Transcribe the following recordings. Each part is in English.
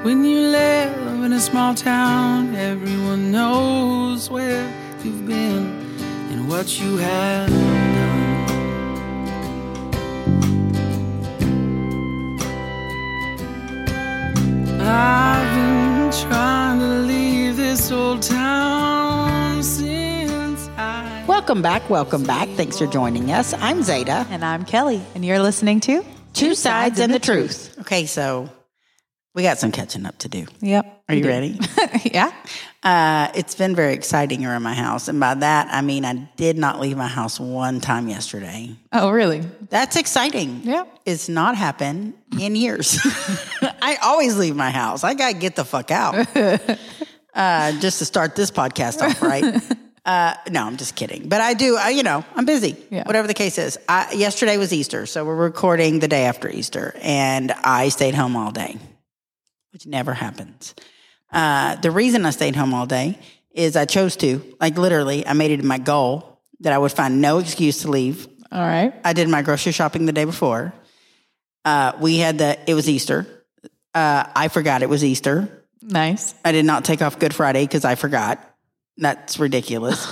When you live in a small town, everyone knows where you've been and what you have done. I've been trying to leave this old town since I... Welcome back. Thanks for joining us. I'm Zeta. And I'm Kelly. And you're listening to Two Sides and the Truth. Okay, so we got some catching up to do. Yep. Are you ready? Yeah. It's been very exciting around my house. And by that, I mean I did not leave my house one time yesterday. Oh, really? That's exciting. Yeah. It's not happened in years. I always leave my house. I got to get the fuck out. Just to start this podcast off, right? No, I'm just kidding. But I do, I'm busy. Yeah. Whatever the case is. Yesterday was Easter, so we're recording the day after Easter. And I stayed home all day, which never happens. The reason I stayed home all day is I chose to. Like literally, I made it my goal that I would find no excuse to leave. All right. I did my grocery shopping the day before. It was Easter. I forgot it was Easter. Nice. I did not take off Good Friday because I forgot. That's ridiculous.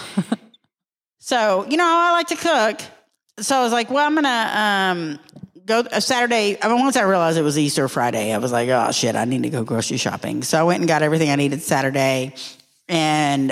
So, I like to cook. So I was like, well, I'm going to go Saturday. Once I realized it was Easter Friday, I was like, oh, shit, I need to go grocery shopping. So I went and got everything I needed Saturday and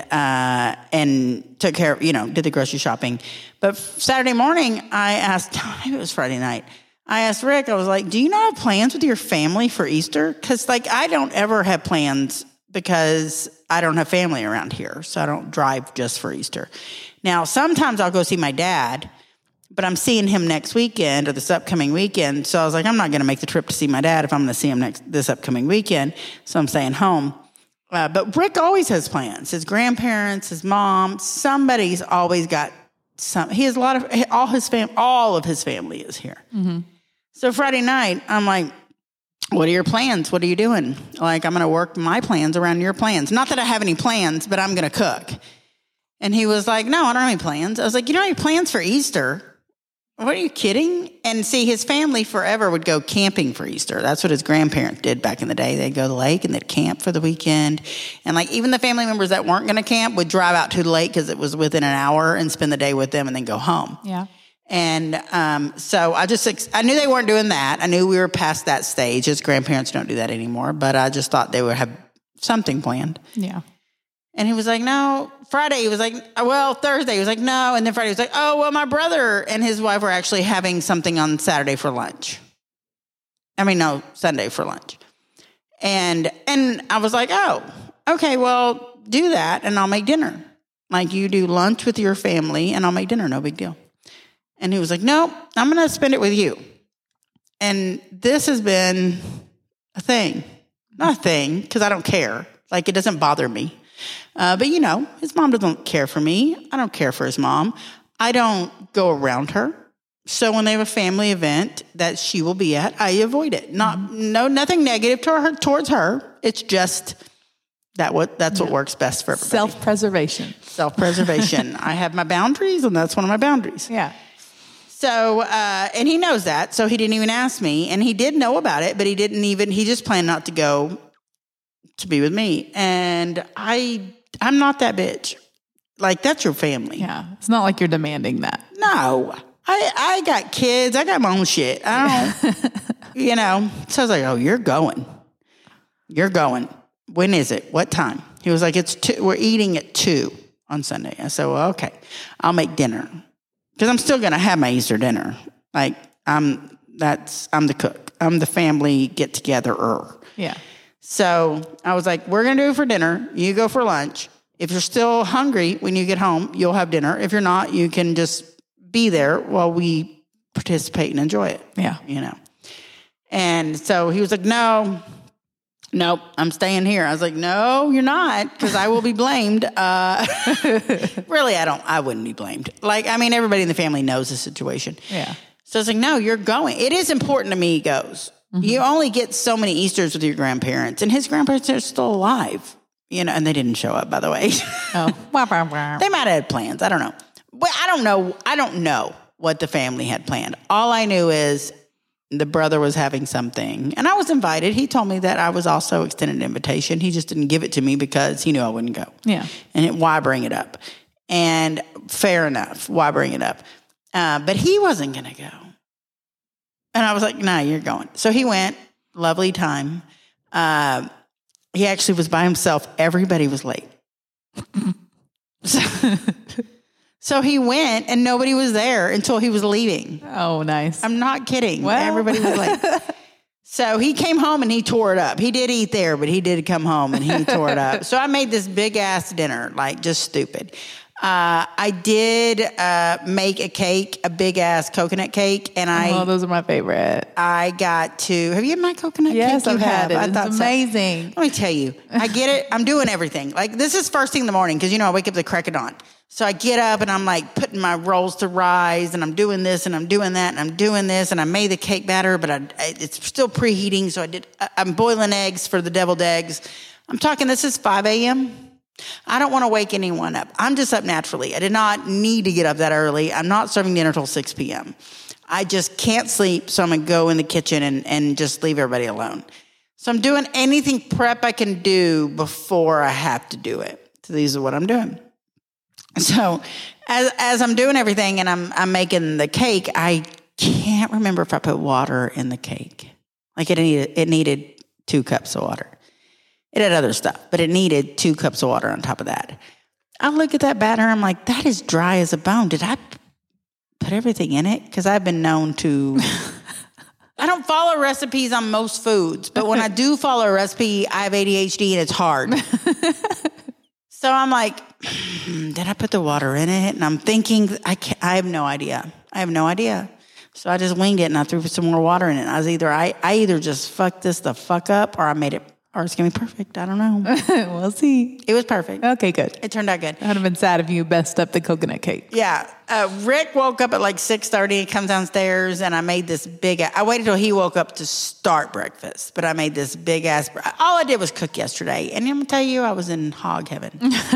took care of, did the grocery shopping. But Saturday morning, I asked, maybe it was Friday night, I asked Rick, I was like, do you not have plans with your family for Easter? Because, I don't ever have plans because I don't have family around here. So I don't drive just for Easter. Now, sometimes I'll go see my dad, but I'm seeing him next weekend or this upcoming weekend. So I was like, I'm not going to make the trip to see my dad if I'm going to see him this upcoming weekend. So I'm staying home. But Rick always has plans. His grandparents, his mom, somebody's always got some. He has all of his family is here. Mm-hmm. So Friday night, I'm like, what are your plans? What are you doing? I'm going to work my plans around your plans. Not that I have any plans, but I'm going to cook. And he was like, no, I don't have any plans. I was like, you don't have any plans for Easter? What, are you kidding? And see, his family forever would go camping for Easter. That's what his grandparents did back in the day. They'd go to the lake and they'd camp for the weekend. And even the family members that weren't going to camp would drive out to the lake because it was within an hour and spend the day with them and then go home. Yeah. And so I knew they weren't doing that. I knew we were past that stage. His grandparents don't do that anymore. But I just thought they would have something planned. Yeah. And he was like, no. Friday, he was like, well, Thursday, he was like, no. And then Friday, he was like, oh, well, my brother and his wife were actually having something on Saturday for lunch. Sunday for lunch. And I was like, oh, okay, well, do that and I'll make dinner. You do lunch with your family and I'll make dinner, no big deal. And he was like, no, I'm going to spend it with you. And this has been a thing. Not a thing, because I don't care. It doesn't bother me. But, his mom doesn't care for me. I don't care for his mom. I don't go around her. So when they have a family event that she will be at, I avoid it. Nothing negative towards her. It's just that's what works best for everybody. Self-preservation. I have my boundaries, and that's one of my boundaries. Yeah. So, and he knows that, so he didn't even ask me. And he did know about it, but he just planned not to go to be with me. And I'm not that bitch. That's your family. Yeah. It's not like you're demanding that. No. I got kids. I got my own shit. I don't, So I was like, oh, you're going. You're going. When is it? What time? He was like, it's 2. We're eating at 2 on Sunday. I said, well, okay. I'll make dinner. Because I'm still going to have my Easter dinner. I'm the cook. I'm the family get-together-er. Yeah. So I was like, we're going to do it for dinner. You go for lunch. If you're still hungry when you get home, you'll have dinner. If you're not, you can just be there while we participate and enjoy it. Yeah. And so he was like, nope, I'm staying here. I was like, no, you're not, because I will be blamed. Really, I wouldn't be blamed. Everybody in the family knows the situation. Yeah. So I was like, no, you're going. It is important to me, he goes. Mm-hmm. You only get so many Easters with your grandparents, and his grandparents are still alive, and they didn't show up, by the way. Oh, they might have had plans. I don't know. But I don't know what the family had planned. All I knew is the brother was having something, and I was invited. He told me that I was also extended an invitation. He just didn't give it to me because he knew I wouldn't go. Yeah. And why bring it up? And fair enough. Why bring it up? But he wasn't going to go. And I was like, nah, you're going. So he went. Lovely time. He actually was by himself. Everybody was late. So he went and nobody was there until he was leaving. Oh, nice. I'm not kidding. Well. Everybody was late. So he came home and he tore it up. He did eat there, but he did come home and he tore it up. So I made this big ass dinner, like just stupid. I did make a cake, a big ass coconut cake, and those are my favorite. I got to. Have you had my coconut cake? Yes, I've had it. I thought it's so. amazing. Let me tell you, I get it. I'm doing everything. Like this is first thing in the morning because I wake up the crack of dawn. So I get up and I'm like putting my rolls to rise, and I'm doing this and I'm doing that and I'm doing this, and I made the cake batter, but it's still preheating. So I'm boiling eggs for the deviled eggs. I'm talking. This is 5 a.m. I don't want to wake anyone up. I'm just up naturally. I did not need to get up that early. I'm not serving dinner till 6 p.m. I just can't sleep, so I'm going to go in the kitchen and just leave everybody alone. So I'm doing anything prep I can do before I have to do it. So these are what I'm doing. So as I'm doing everything and I'm making the cake, I can't remember if I put water in the cake. Like it needed 2 cups of water. It had other stuff, but it needed 2 cups of water on top of that. I look at that batter. I'm like, that is dry as a bone. Did I put everything in it? Because I've been known to. I don't follow recipes on most foods, but when I do follow a recipe, I have ADHD and it's hard. So I'm like, did I put the water in it? And I'm thinking, I have no idea. So I just winged it and I threw some more water in it. I either just fucked this the fuck up or I made it. Or it's going to be perfect. I don't know. We'll see. It was perfect. Okay, good. It turned out good. I would have been sad if you messed up the coconut cake. Yeah. Rick woke up at like 6:30, comes downstairs, and I made this I waited till he woke up to start breakfast, but I made this big ass. All I did was cook yesterday. And I'm going to tell you, I was in hog heaven.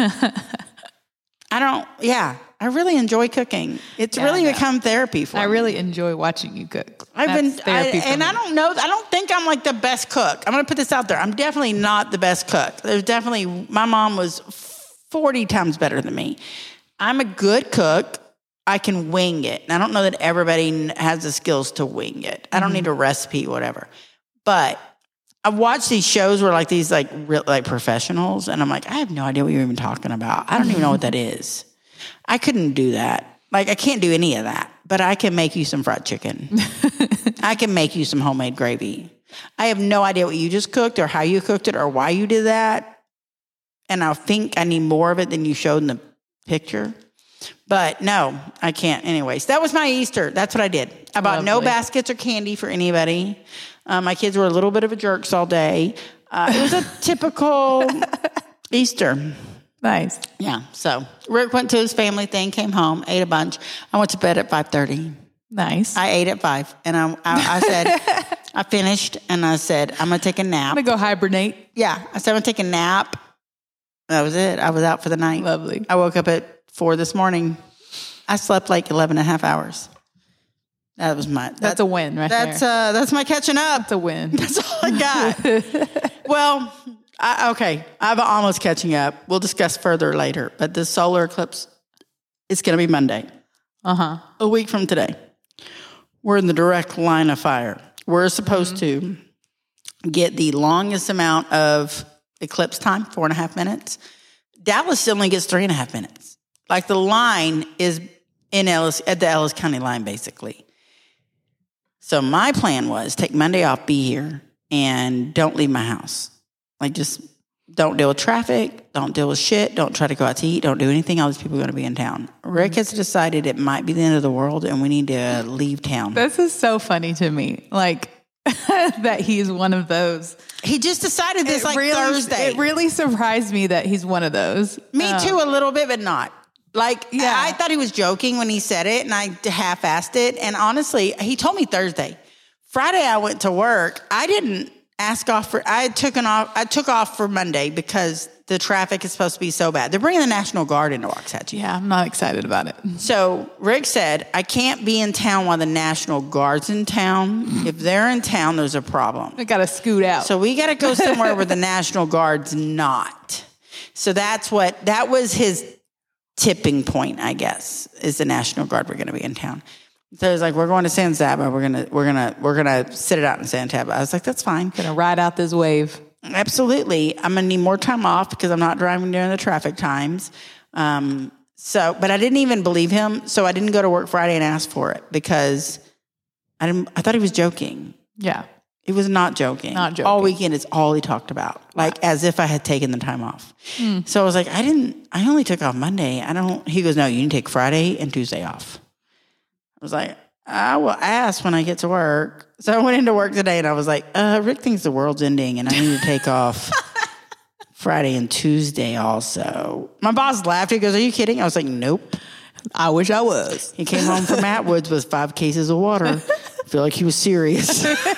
I really enjoy cooking. It's really become therapy for me. I really enjoy watching you cook. I don't know. I don't think I'm like the best cook. I'm going to put this out there. I'm definitely not the best cook. My mom was 40 times better than me. I'm a good cook. I can wing it. And I don't know that everybody has the skills to wing it. I don't need a recipe, whatever. But I watch these shows where like these like professionals, and I'm like, I have no idea what you're even talking about. I don't even know what that is. I couldn't do that. Like, I can't do any of that, but I can make you some fried chicken. I can make you some homemade gravy. I have no idea what you just cooked or how you cooked it or why you did that. And I think I need more of it than you showed in the picture. But no, I can't. Anyways, that was my Easter. That's what I did. I bought no baskets or candy for anybody. My kids were a little bit of a jerks all day. It was a typical Easter. Nice. Yeah. So Rick went to his family thing, came home, ate a bunch. I went to bed at 5:30. Nice. I ate at 5. And I said, I finished, and I said, I'm going to take a nap. I'm going to go hibernate. Yeah. I said, I'm going to take a nap. That was it. I was out for the night. Lovely. I woke up at 4 this morning. I slept like 11 and a half hours. That was that's a win right there. That's my catching up. That's a win. That's all I got. Well, I'm almost catching up. We'll discuss further later. But the solar eclipse is going to be Monday. Uh-huh. A week from today. We're in the direct line of fire. We're supposed to get the longest amount of eclipse time, 4.5 minutes. Dallas only gets 3.5 minutes. Like the line is at the Ellis County line, basically. So my plan was take Monday off, be here, and don't leave my house. Like just don't deal with traffic, don't deal with shit, don't try to go out to eat, don't do anything. All these people are going to be in town. Rick has decided it might be the end of the world and we need to leave town. This is so funny to me. Like that he's one of those. He just decided this Thursday. It really surprised me that he's one of those. Me too, a little bit, but not. Like, yeah. I thought he was joking when he said it, and I half-assed it. And honestly, he told me Thursday. Friday, I went to work. I didn't ask off for. I took off for Monday because the traffic is supposed to be so bad. They're bringing the National Guard into Waxahachie. Yeah, I'm not excited about it. So Rick said, I can't be in town while the National Guard's in town. If they're in town, there's a problem. I got to scoot out. So we got to go somewhere where the National Guard's not. So that was his tipping point, I guess, is the National Guard were going to be in town. So it's like, we're going to San Saba. We're gonna sit it out in San Saba. I was like, that's fine. Gonna ride out this wave. Absolutely. I'm gonna need more time off because I'm not driving during the traffic times. But I didn't even believe him. So I didn't go to work Friday and ask for it because I thought he was joking. Yeah. He was not joking. Not joking. All weekend is all he talked about. Like as if I had taken the time off. So I was like, I only took off Monday. He goes, no, you need to take Friday and Tuesday off. I was like, I will ask when I get to work. So I went into work today and I was like, Rick thinks the world's ending and I need to take off Friday and Tuesday also. My boss laughed. He goes, are you kidding? I was like, nope. I wish I was. He came home from Atwoods with 5 cases of water. I feel like he was serious.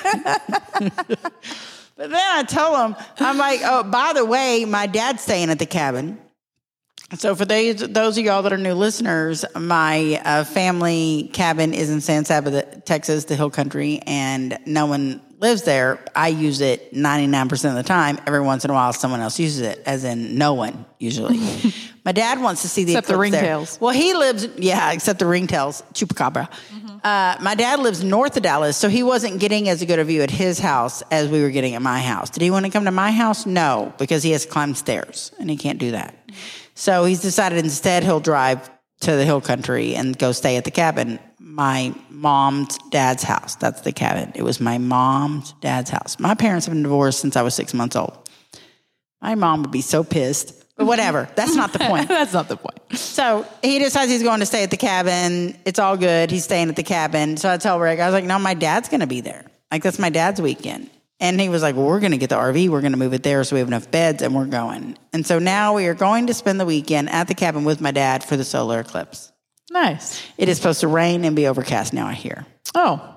But then I told him, I'm like, oh, by the way, my dad's staying at the cabin. So for those of y'all that are new listeners, my family cabin is in San Saba, Texas, the hill country, and no one lives there. I use it 99% of the time. Every once in a while, someone else uses it, as in no one, usually. My dad wants to see the except the ringtails. Well, he lives, except the ringtails, chupacabra. My dad lives north of Dallas, so he wasn't getting as good a view at his house as we were getting at my house. Did he want to come to my house? No, because he has to climb stairs, and he can't do that. So he's decided instead he'll drive to the hill country and go stay at the cabin. My mom's dad's house. That's the cabin. It was my mom's dad's house. My parents have been divorced since I was 6 months old. My mom would be so pissed. But whatever. That's not the point. That's not the point. So he decides he's going to stay at the cabin. It's all good. He's staying at the cabin. So I tell Rick, I was like, no, my dad's going to be there. Like, that's my dad's weekend. And he was like, well, we're going to get the RV. We're going to move it there so we have enough beds, and we're going. And so now we are going to spend the weekend at the cabin with my dad for the solar eclipse. Nice. It is supposed to rain and be overcast now, I hear. Oh.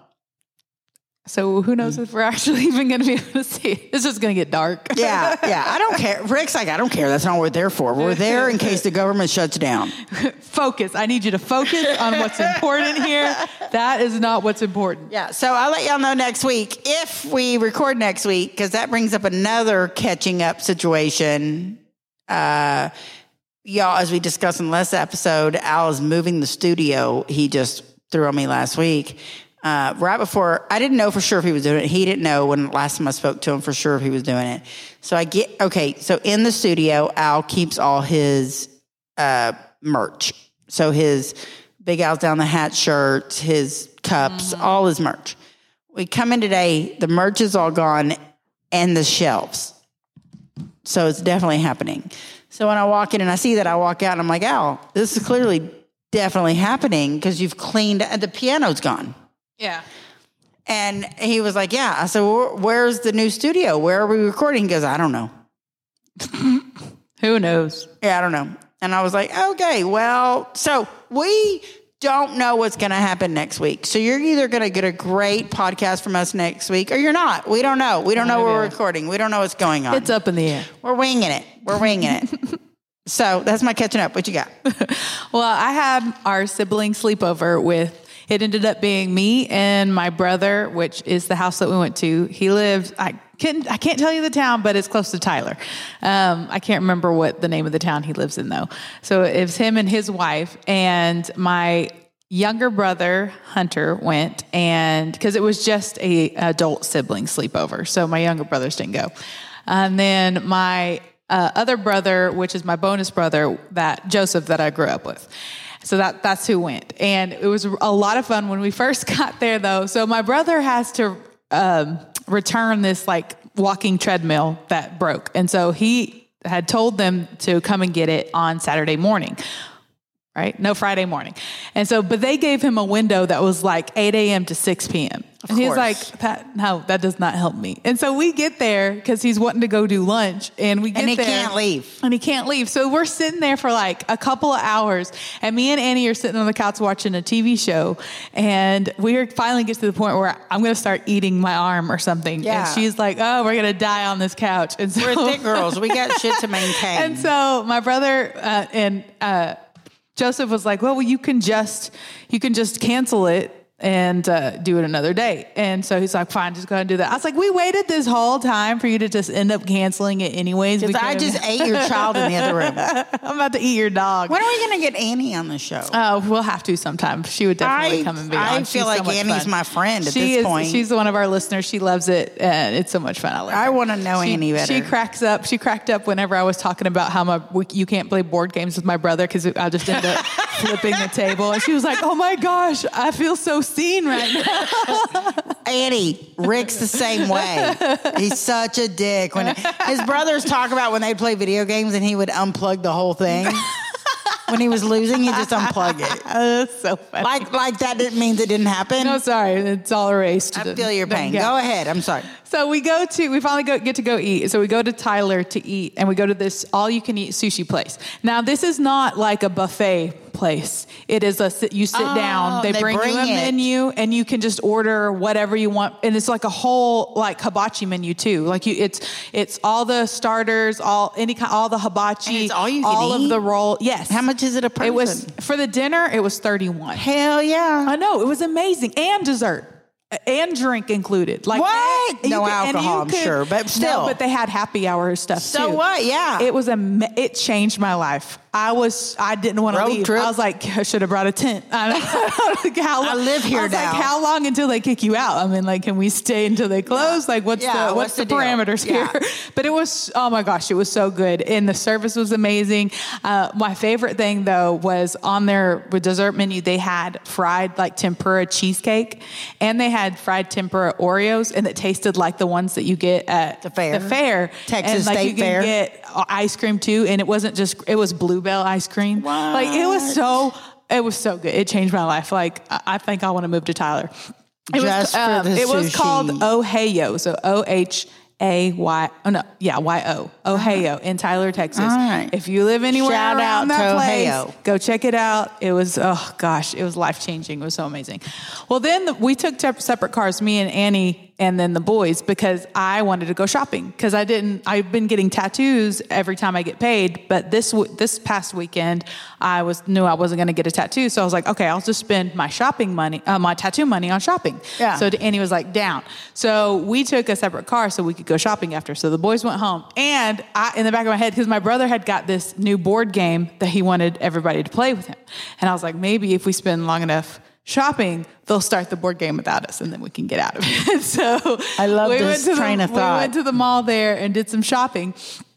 So who knows if we're actually even going to be able to see it. It's just going to get dark. Yeah. I don't care. Rick's like, I don't care. That's not what we're there for. We're there in case the government shuts down. Focus. I need you to focus on what's important here. That is not what's important. Yeah. So I'll let y'all know next week if we record next week, because that brings up another catching up situation. Y'all, as we discussed in the last episode, Al is moving the studio. He just threw on me last week. Right before, I didn't know for sure if he was doing it. He didn't know when last time I spoke to him for sure if he was doing it. So so in the studio, Al keeps all his merch. So his Big Al's Down the Hat shirts, his cups, all his merch. We come in today, the merch is all gone and the shelves. So it's definitely happening. So when I walk in and I see that, I walk out and I'm like, Al, this is clearly definitely happening because you've cleaned, the piano's gone. Yeah. And he was like, yeah. I said, well, where's the new studio? Where are we recording? He goes, I don't know. Who knows? Yeah, I don't know. And I was like, okay, well, so we don't know what's going to happen next week. So you're either going to get a great podcast from us next week or you're not. We don't know. We don't know where we're recording. We don't know what's going on. It's up in the air. We're winging it. So that's my catching up. What you got? Well, I had our sibling sleepover with, it ended up being me and my brother, which is the house that we went to. He lives, I can't tell you the town, but it's close to Tyler. I can't remember what the name of the town he lives in though. So it was him and his wife, and my younger brother Hunter went, and because it was just a adult sibling sleepover. So my younger brothers didn't go. And then my other brother, which is my bonus brother, that Joseph that I grew up with. So that's who went. And it was a lot of fun when we first got there though. So my brother has to return this like walking treadmill that broke. And so he had told them to come and get it on Saturday morning, right? No, Friday morning. And so, but they gave him a window that was like 8 a.m. to 6 p.m. And he's like, that does not help me. And so we get there because he's wanting to go do lunch, and we get there. And he can't leave. And he can't leave. So we're sitting there for like a couple of hours, and me and Annie are sitting on the couch watching a TV show, and we finally get to the point where I'm going to start eating my arm or something. Yeah. And she's like, oh, we're going to die on this couch. And so, We're thick girls. We got shit to maintain. And so my brother and Joseph was like, well, you can just cancel it and do it another day. And so he's like, fine, just go ahead and do that. I was like, we waited this whole time for you to just end up canceling it anyways. Because I just ate your child in the other room. I'm about to eat your dog. When are we going to get Annie on the show? Oh, we'll have to sometime. She would definitely come and be on. I feel like Annie's my friend at this point. She's one of our listeners. She loves it, and it's so much fun. I love her. I want to know Annie better. She cracks up. She cracked up whenever I was talking about how you can't play board games with my brother because I just ended up flipping the table. And she was like, oh my gosh, I feel so seen right now. Annie, Rick's the same way. He's such a dick. When his brothers talk about when they play video games and he would unplug the whole thing. When he was losing, he'd just unplug it. That's so funny. Like that didn't mean it didn't happen? No, sorry. It's all erased. I feel your pain. Go ahead. I'm sorry. So we finally get to go eat. So we go to Tyler to eat, and we go to this all-you-can-eat sushi place. Now, this is not like a buffet place. It is you sit down, they bring you a menu, and you can just order whatever you want. And it's like a whole like hibachi menu too. Like it's all the starters, all the hibachi, and it's all you can all eat? Of the roll. Yes. How much is it a person? It was for the dinner. It was $31. Hell yeah! I know, it was amazing, and dessert. And drink included. Like what? No alcohol, I'm sure, but still. No, but they had happy hour stuff too. So what? Yeah. It was it changed my life. I didn't want to leave. Trip. I was like, I should have brought a tent. I live here now. Like, how long until they kick you out? I mean, like, can we stay until they close? Yeah. Like, what's the parameters here? But it was, oh my gosh, it was so good. And the service was amazing. My favorite thing though was on their dessert menu, they had fried like tempura cheesecake, and they had fried tempura Oreos, and it tasted like the ones that you get at the fair. and, Texas like, State you can Fair. Get ice cream too, and it was Bluebell ice cream. What? Like it was so good. It changed my life. Like I think I want to move to Tyler. It was called Ohio. So OHAY. Oh no, yeah, YO. Ohio in Tyler, Texas. All right. If you live anywhere around that Ohio. place, go check it out. It was it was life changing. It was so amazing. Well, then we took separate cars, me and Annie, and then the boys, because I wanted to go shopping because I've been getting tattoos every time I get paid, but this past weekend I knew I wasn't going to get a tattoo, so I was like, okay, I'll just spend my shopping money, my tattoo money on shopping. Yeah. So Annie was like, down. So we took a separate car so we could go shopping after. So the boys went home, and in the back of my head, because my brother had got this new board game that he wanted everybody to play with him, and I was like, maybe if we spend long enough shopping, they'll start the board game without us, and then we can get out of it. So I love this train of thought. We went to the mall there and did some shopping.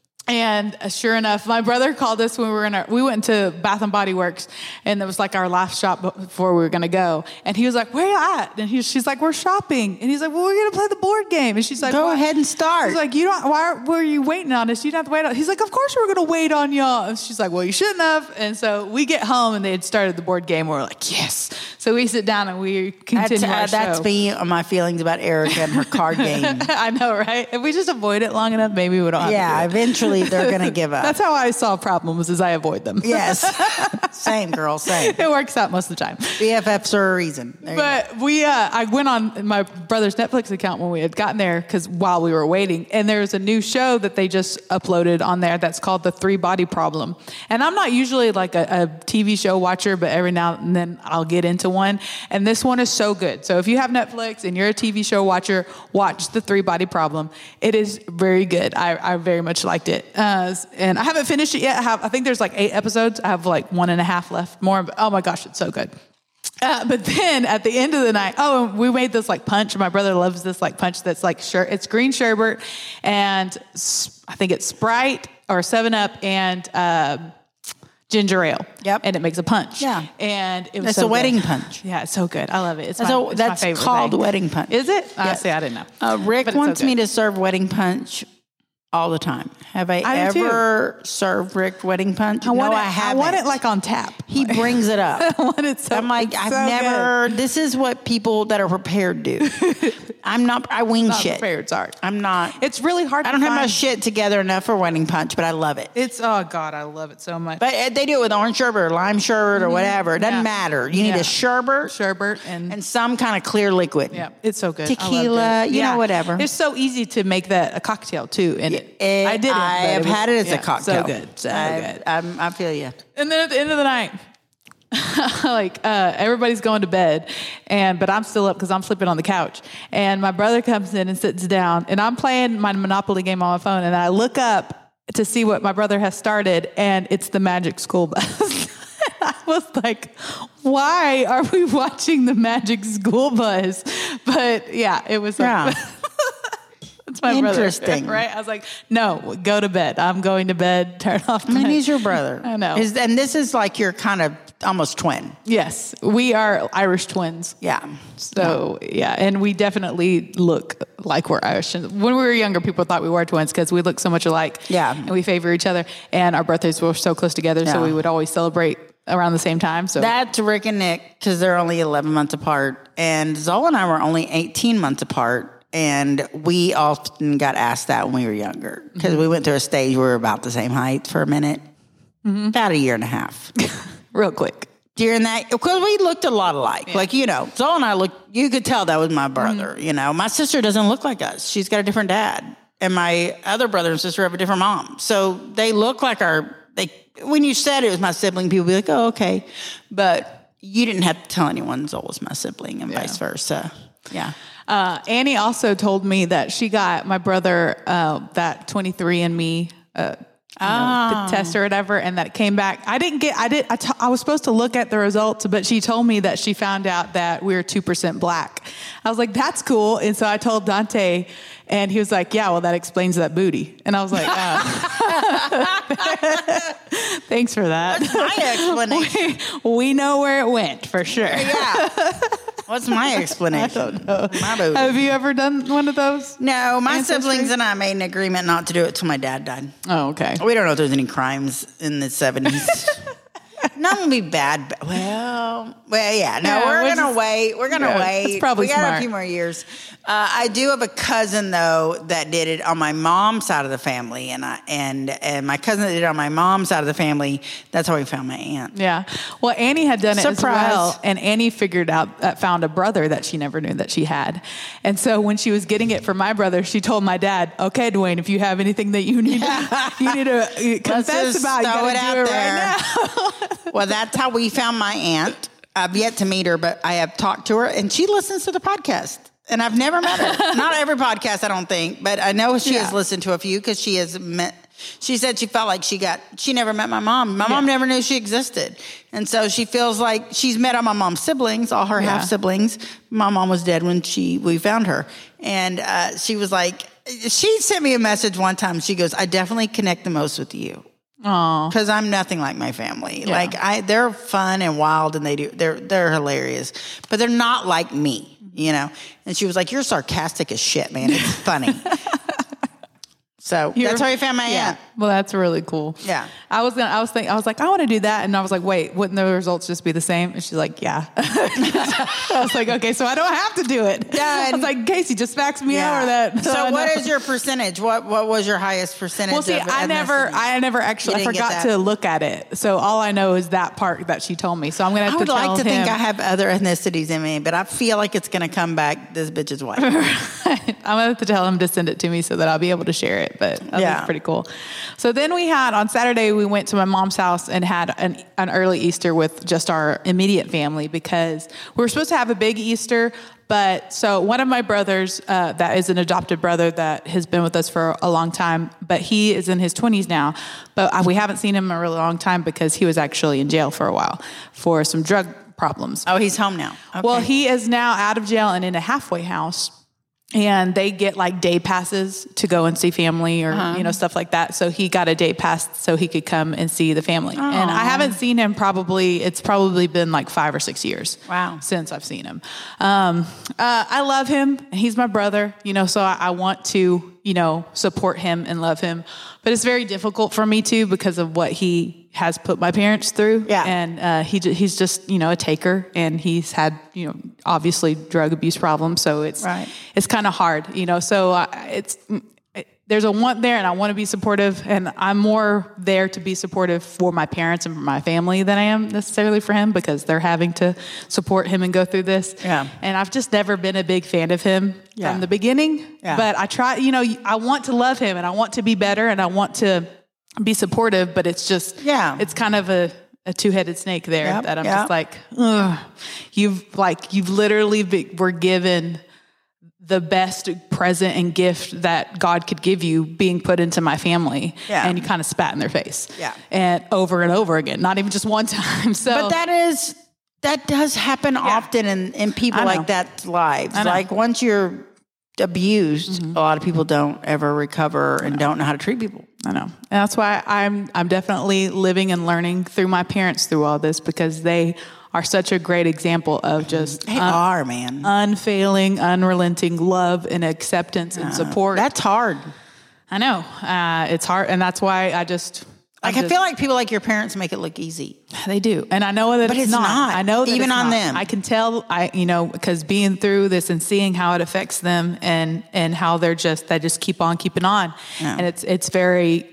And sure enough, my brother called us when we went to Bath and Body Works, and it was like our last shop before we were going to go. And he was like, where you at? And she's like, we're shopping. And he's like, well, we're going to play the board game. And she's like, go ahead and start. He's like, why were you waiting on us? You don't have to wait on. He's like, of course we're going to wait on y'all. And she's like, well, you shouldn't have. And so we get home, and they had started the board game. We're like, yes. So we sit down and we continue our show. That's me on my feelings about Erica and her card game. I know, right? If we just avoid it long enough, maybe we don't have to do it. Eventually they're going to give up. That's how I solve problems, is I avoid them. Yes. Same, girl, same. It works out most of the time. BFFs are a reason. But I went on my brother's Netflix account when we had gotten there, because while we were waiting, and there's a new show that they just uploaded on there that's called The 3 Body Problem. And I'm not usually like a TV show watcher, but every now and then I'll get into one. And this one is so good. So if you have Netflix and you're a TV show watcher, watch The 3 Body Problem. It is very good. I very much liked it. And I haven't finished it yet. I think there's like 8 episodes. I have like 1.5 left more. But oh my gosh, it's so good. But then at the end of the night, we made this like punch. My brother loves this like punch that's like it's green sherbet, and I think it's Sprite or 7-Up and ginger ale. Yep. And it makes a punch. Yeah. And it was That's so a wedding good. punch. Yeah, it's so good. I love it. It's that's my favorite called thing. wedding punch. Is it? Yes. See, I didn't know. Rick wants me to serve wedding punch all the time. Have I do too. ever served Rick wedding punch? I I haven't. I want it like on tap. He brings it up. I want it so. I'm like, it's I've so never. good. This is what people that are prepared do. I'm not. I wing Not shit. prepared, sorry. I'm not. It's really hard. I don't to have my find. shit together enough for wedding punch, but I love it. It's oh god, I love it so much. But they do it with orange sherbet or lime sherbet or whatever. It doesn't Yeah. matter. You need Yeah. a sherbet sherbet and and some kind of clear liquid. yeah, it's so good. I loved Tequila, it. you know, whatever. It's so easy to make that a cocktail too. And I did it. I have had it as a cocktail. So good, so good. I feel you. And then at the end of the night, like everybody's going to bed, but I'm still up because I'm sleeping on the couch. And my brother comes in and sits down, and I'm playing my Monopoly game on my phone. And I look up to see what my brother has started, and it's the Magic School Bus. I was like, why are we watching the Magic School Bus? But yeah, it was. Yeah. It's my Interesting. brother, right? I was like, no, go to bed. I'm going to bed. Turn off. I mean, he's your brother. I know. And this is like your kind of almost twin. Yes, we are Irish twins. Yeah. So yeah, and we definitely look like we're Irish. And when we were younger, people thought we were twins because we look so much alike. Yeah. And we favor each other. And our birthdays were so close together, so Yeah. we would always celebrate around the same time. So That's Rick and Nick because they're only 11 months apart. And Zola and I were only 18 months apart. And we often got asked that when we were younger because we went through a stage where we were about the same height for a minute. About a year and a half. real quick. During that, because we looked a lot alike. Yeah. Like, you know, Zola and I looked, you could tell that was my brother. You know, my sister doesn't look like us. She's got a different dad. And my other brother and sister have a different mom. So they look like when you said it was my sibling, people would be like, oh, okay. But you didn't have to tell anyone Zola's my sibling and vice versa. Yeah. Annie also told me that she got my brother that 23andMe the test or whatever, and that it came back. I was supposed to look at the results, but she told me that she found out that we were 2% black. I was like, that's cool. And so I told Dante, and he was like, yeah, well, that explains that booty. And I was like, thanks for that. What's my explanation? We know where it went for sure. Yeah. What's my explanation? I don't know. My booty. Have you ever done one of those? No, my Ancestry? siblings and I made an agreement not to do it till my dad died. Oh, okay. We don't know if there's any crimes in the 70s. None will be bad. Well, yeah. No, Yeah, we're we'll gonna just- wait. We're gonna yeah, wait. that's probably we got smart. a few more years. I do have a cousin though that did it on my mom's side of the family, and my cousin that did it on my mom's side of the family. That's how we found my aunt. Yeah. Well, Annie had done it as Surprise. well, and Annie found a brother that she never knew that she had. And so when she was getting it for my brother, she told my dad, "Okay, Dwayne, if you have anything that you need to confess just about, you throw gotta it out do it there. right now." Well, that's how we found my aunt. I've yet to meet her, but I have talked to her, and she listens to the podcast. And I've never met her. Not every podcast, I don't think, but I know she has listened to a few because she has met. She said she felt like she never met my mom. My mom never knew she existed. And so she feels like she's met all my mom's siblings, all her half siblings. My mom was dead when we found her. And she was like, she sent me a message one time. She goes, I definitely connect the most with you. Because I'm nothing like my family. Yeah. Like they're fun and wild, and they're hilarious, but they're not like me, you know. And she was like, "You're sarcastic as shit, man. It's funny." So that's how we found my aunt. Well, that's really cool. Yeah. I was like, I want to do that. And I was like, wait, wouldn't the results just be the same? And she's like, yeah. I was like, okay, so I don't have to do it. Yeah, I was like, Casey, just fax me over that. So I what know. is your percentage? What was your highest percentage? Well, see, of I never actually, I didn't get forgot that? to look at it. So all I know is that part that she told me. So I'm going to have I would to tell like to him. think I have other ethnicities in me, but I feel like it's going to come back. This bitch is white. I'm going to have to tell him to send it to me so that I'll be able to share it. But that's pretty cool. So then on Saturday, we went to my mom's house and had an early Easter with just our immediate family because we were supposed to have a big Easter. But so one of my brothers, that is an adopted brother that has been with us for a long time, but he is in his 20s now. But we haven't seen him in a really long time because he was actually in jail for a while for some drug problems. Oh, he's home now. Okay. Well, he is now out of jail and in a halfway house. and they get like day passes to go and see family or, stuff like that. So he got a day pass so he could come and see the family. Aww. And I haven't seen him it's probably been like 5 or 6 years. Wow. Since I've seen him. I love him. He's my brother, so I want to, support him and love him, but it's very difficult for me too, because of what he has put my parents through. Yeah. And, he's just, a taker, and he's had, obviously drug abuse problems. So it's kind of hard, so there's a want there, and I want to be supportive, and I'm more there to be supportive for my parents and for my family than I am necessarily for him, because they're having to support him and go through this. Yeah. And I've just never been a big fan of him from the beginning, but I try, I want to love him, and I want to be better, and I want to be supportive, but it's just, it's kind of a two-headed snake there that I'm just like, ugh. You've literally were given the best present and gift that God could give you being put into my family. Yeah. And you kind of spat in their face. Yeah. And over again, not even just one time. So, but that does happen often in people like that's lives. Like once you're abused, a lot of people don't ever recover and don't know how to treat people. I know. And that's why I'm definitely living and learning through my parents through all this, because they are such a great example of just unfailing, unrelenting love and acceptance and support. That's hard. I know. It's hard. And that's why I feel like people like your parents make it look easy. They do. And I know that it's not. I know that even it's on not. them. I can tell, because being through this and seeing how it affects them and how they just keep on keeping on. Yeah. And it's very,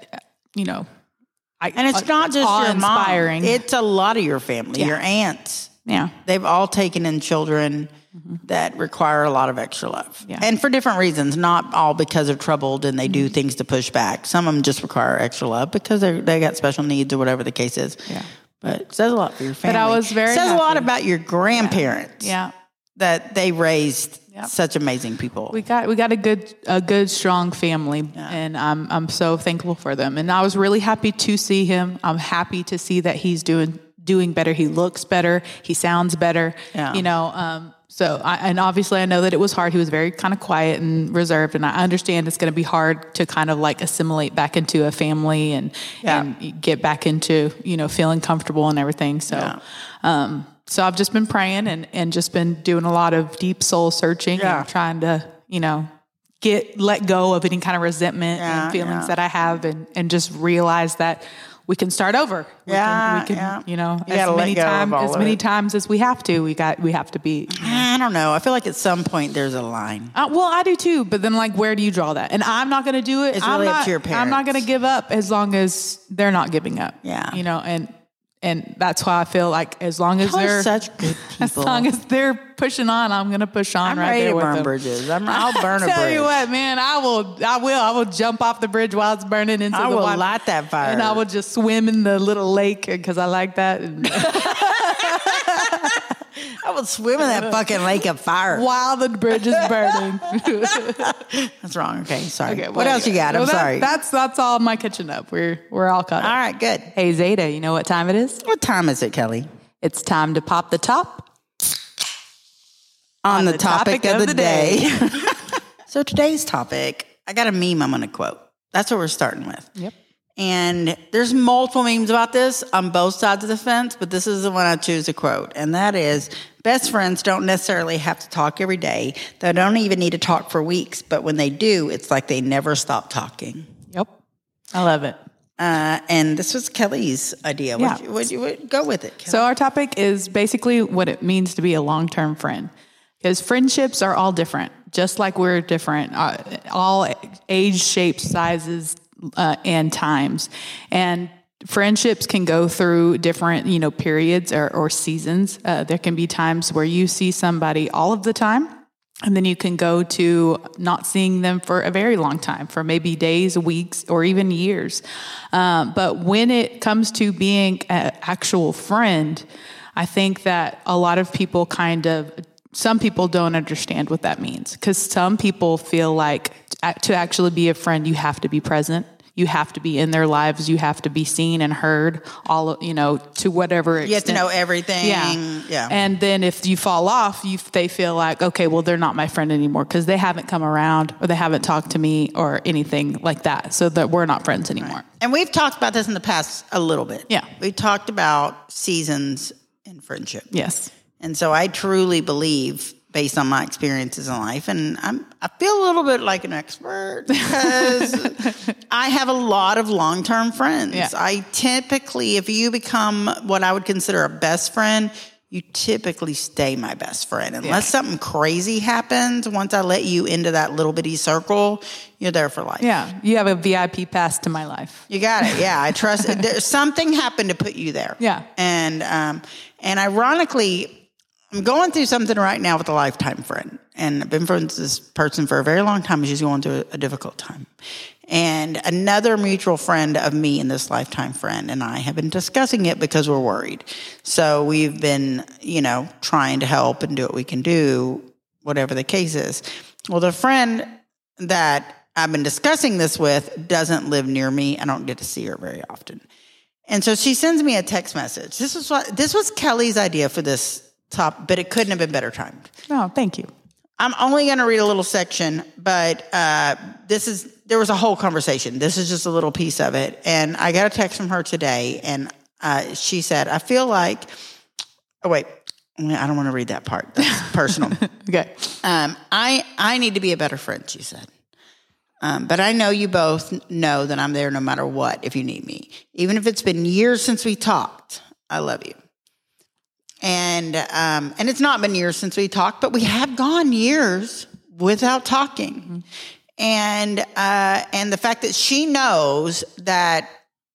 and it's not just your mom. It's a lot of your family, your aunts. Yeah. They've all taken in children that require a lot of extra love. Yeah. And for different reasons, not all because they're troubled and they do things to push back. Some of them just require extra love because they got special needs or whatever the case is. Yeah. But it says a lot for your family. But I was very It says happy. a lot about your grandparents. Yeah. That they raised such amazing people. We got a good strong family, and I'm so thankful for them. And I was really happy to see him. I'm happy to see that he's doing better. He looks better. He sounds better. Yeah. So obviously I know that it was hard. He was very kind of quiet and reserved, and I understand it's going to be hard to kind of like assimilate back into a family and get back into feeling comfortable and everything. So. So I've just been praying and just been doing a lot of deep soul searching and trying to, let go of any kind of resentment and feelings that I have and just realize that we can start over. We can as many times as we have to, we have to be. I don't know. I feel like at some point there's a line. Well, I do too, but then like, where do you draw that? And I'm not going to do it. It's really up to your parents. I'm not going to give up as long as they're not giving up. Yeah. And that's why I feel like as long as they're such good people, as long as they're pushing on, I'm going to push on. I'm right ready there to with burn them. bridges. I'll burn a bridge. Tell you what, man, I will jump off the bridge while it's burning into the water. I will light that fire, and I will just swim in the little lake because I like that. I would swim in that fucking lake of fire while the bridge is burning. That's wrong. Okay, sorry. Okay, what else you got? I'm sorry. That's all my catching up. We're all caught up. All right, good. Hey Zeta, you know what time it is? What time is it, Kelly? It's time to pop the top on the topic of the day. So today's topic, I got a meme I'm going to quote. That's what we're starting with. Yep. And there's multiple memes about this on both sides of the fence, but this is the one I choose to quote. And that is, best friends don't necessarily have to talk every day. They don't even need to talk for weeks. But when they do, it's like they never stop talking. Yep. I love it. And this was Kelly's idea. Yeah. Would you go with it, Kelly? So our topic is basically what it means to be a long-term friend. Because friendships are all different, just like we're different, all age, shapes, sizes, and times. And friendships can go through different, periods or seasons. There can be times where you see somebody all of the time, and then you can go to not seeing them for a very long time, for maybe days, weeks, or even years. But when it comes to being an actual friend, I think that a lot of people some people don't understand what that means, because some people feel like to actually be a friend, you have to be present. you have to be in their lives. You have to be seen and heard all, to whatever extent. You have to know everything. Yeah. And then if you fall off, they feel like, okay, well, they're not my friend anymore because they haven't come around or they haven't talked to me or anything like that. So that we're not friends anymore. Right. And we've talked about this in the past a little bit. Yeah. We talked about seasons in friendship. Yes. And so I truly believe, based on my experiences in life, and I feel a little bit like an expert because I have a lot of long-term friends. Yeah. I typically, if you become what I would consider a best friend, you typically stay my best friend. Unless something crazy happens, once I let you into that little bitty circle, you're there for life. Yeah. You have a VIP pass to my life. You got it. Yeah. I trust something happened to put you there. Yeah. And ironically, I'm going through something right now with a lifetime friend. And I've been friends with this person for a very long time. She's going through a difficult time. And another mutual friend of me and this lifetime friend and I have been discussing it because we're worried. So we've been, trying to help and do what we can do, whatever the case is. Well, the friend that I've been discussing this with doesn't live near me. I don't get to see her very often. And so she sends me a text message. This was Kelly's idea for this top, but it couldn't have been better timed. Oh, thank you. I'm only going to read a little section, but there was a whole conversation. This is just a little piece of it. And I got a text from her today, and she said, I feel like, oh, wait, I don't want to read that part. That's personal. Okay. I need to be a better friend, she said. But I know you both know that I'm there no matter what if you need me. Even if it's been years since we talked, I love you. And it's not been years since we talked, but we have gone years without talking. Mm-hmm. And the fact that she knows that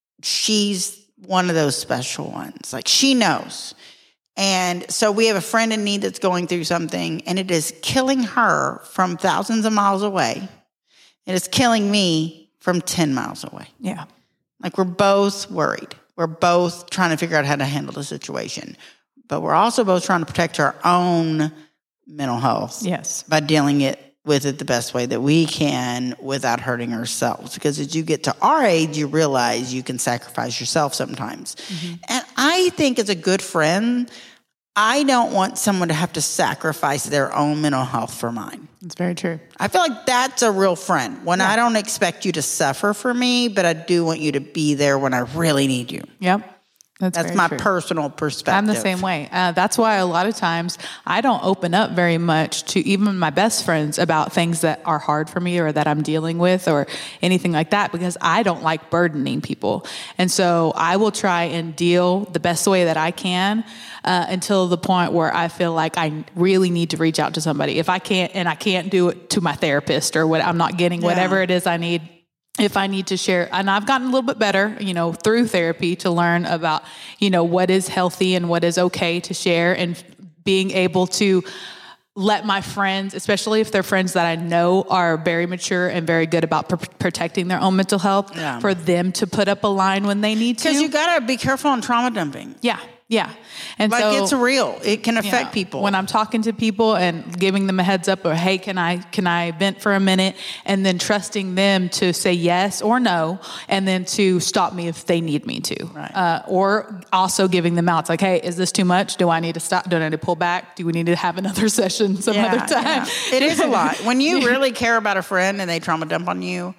she's one of those special ones, like she knows. And so we have a friend in need that's going through something, and it is killing her from thousands of miles away. It is killing me from 10 miles away. Yeah. Like we're both worried. We're both trying to figure out how to handle the situation. But we're also both trying to protect our own mental health. Yes. By dealing with it the best way that we can without hurting ourselves. Because as you get to our age, you realize you can sacrifice yourself sometimes. Mm-hmm. And I think as a good friend, I don't want someone to have to sacrifice their own mental health for mine. That's very true. I feel like that's a real friend. When I don't expect you to suffer for me, but I do want you to be there when I really need you. Yep. That's my personal perspective. I'm the same way. That's why a lot of times I don't open up very much to even my best friends about things that are hard for me or that I'm dealing with or anything like that, because I don't like burdening people. And so I will try and deal the best way that I can until the point where I feel like I really need to reach out to somebody. If I can't, and I can't do it to my therapist or what, I'm not getting whatever it is I need. If I need to share, and I've gotten a little bit better, through therapy to learn about, what is healthy and what is okay to share, and being able to let my friends, especially if they're friends that I know are very mature and very good about protecting their own mental health, for them to put up a line when they need to. Because you got to be careful on trauma dumping. Yeah. Yeah. And like it's real. It can affect people. When I'm talking to people and giving them a heads up or, hey, can I vent for a minute, and then trusting them to say yes or no, and then to stop me if they need me to. Right. Or also giving them out. It's like, hey, is this too much? Do I need to stop? Do I need to pull back? Do we need to have another session some other time? Yeah. It is a lot. When you really care about a friend and they trauma dump on you,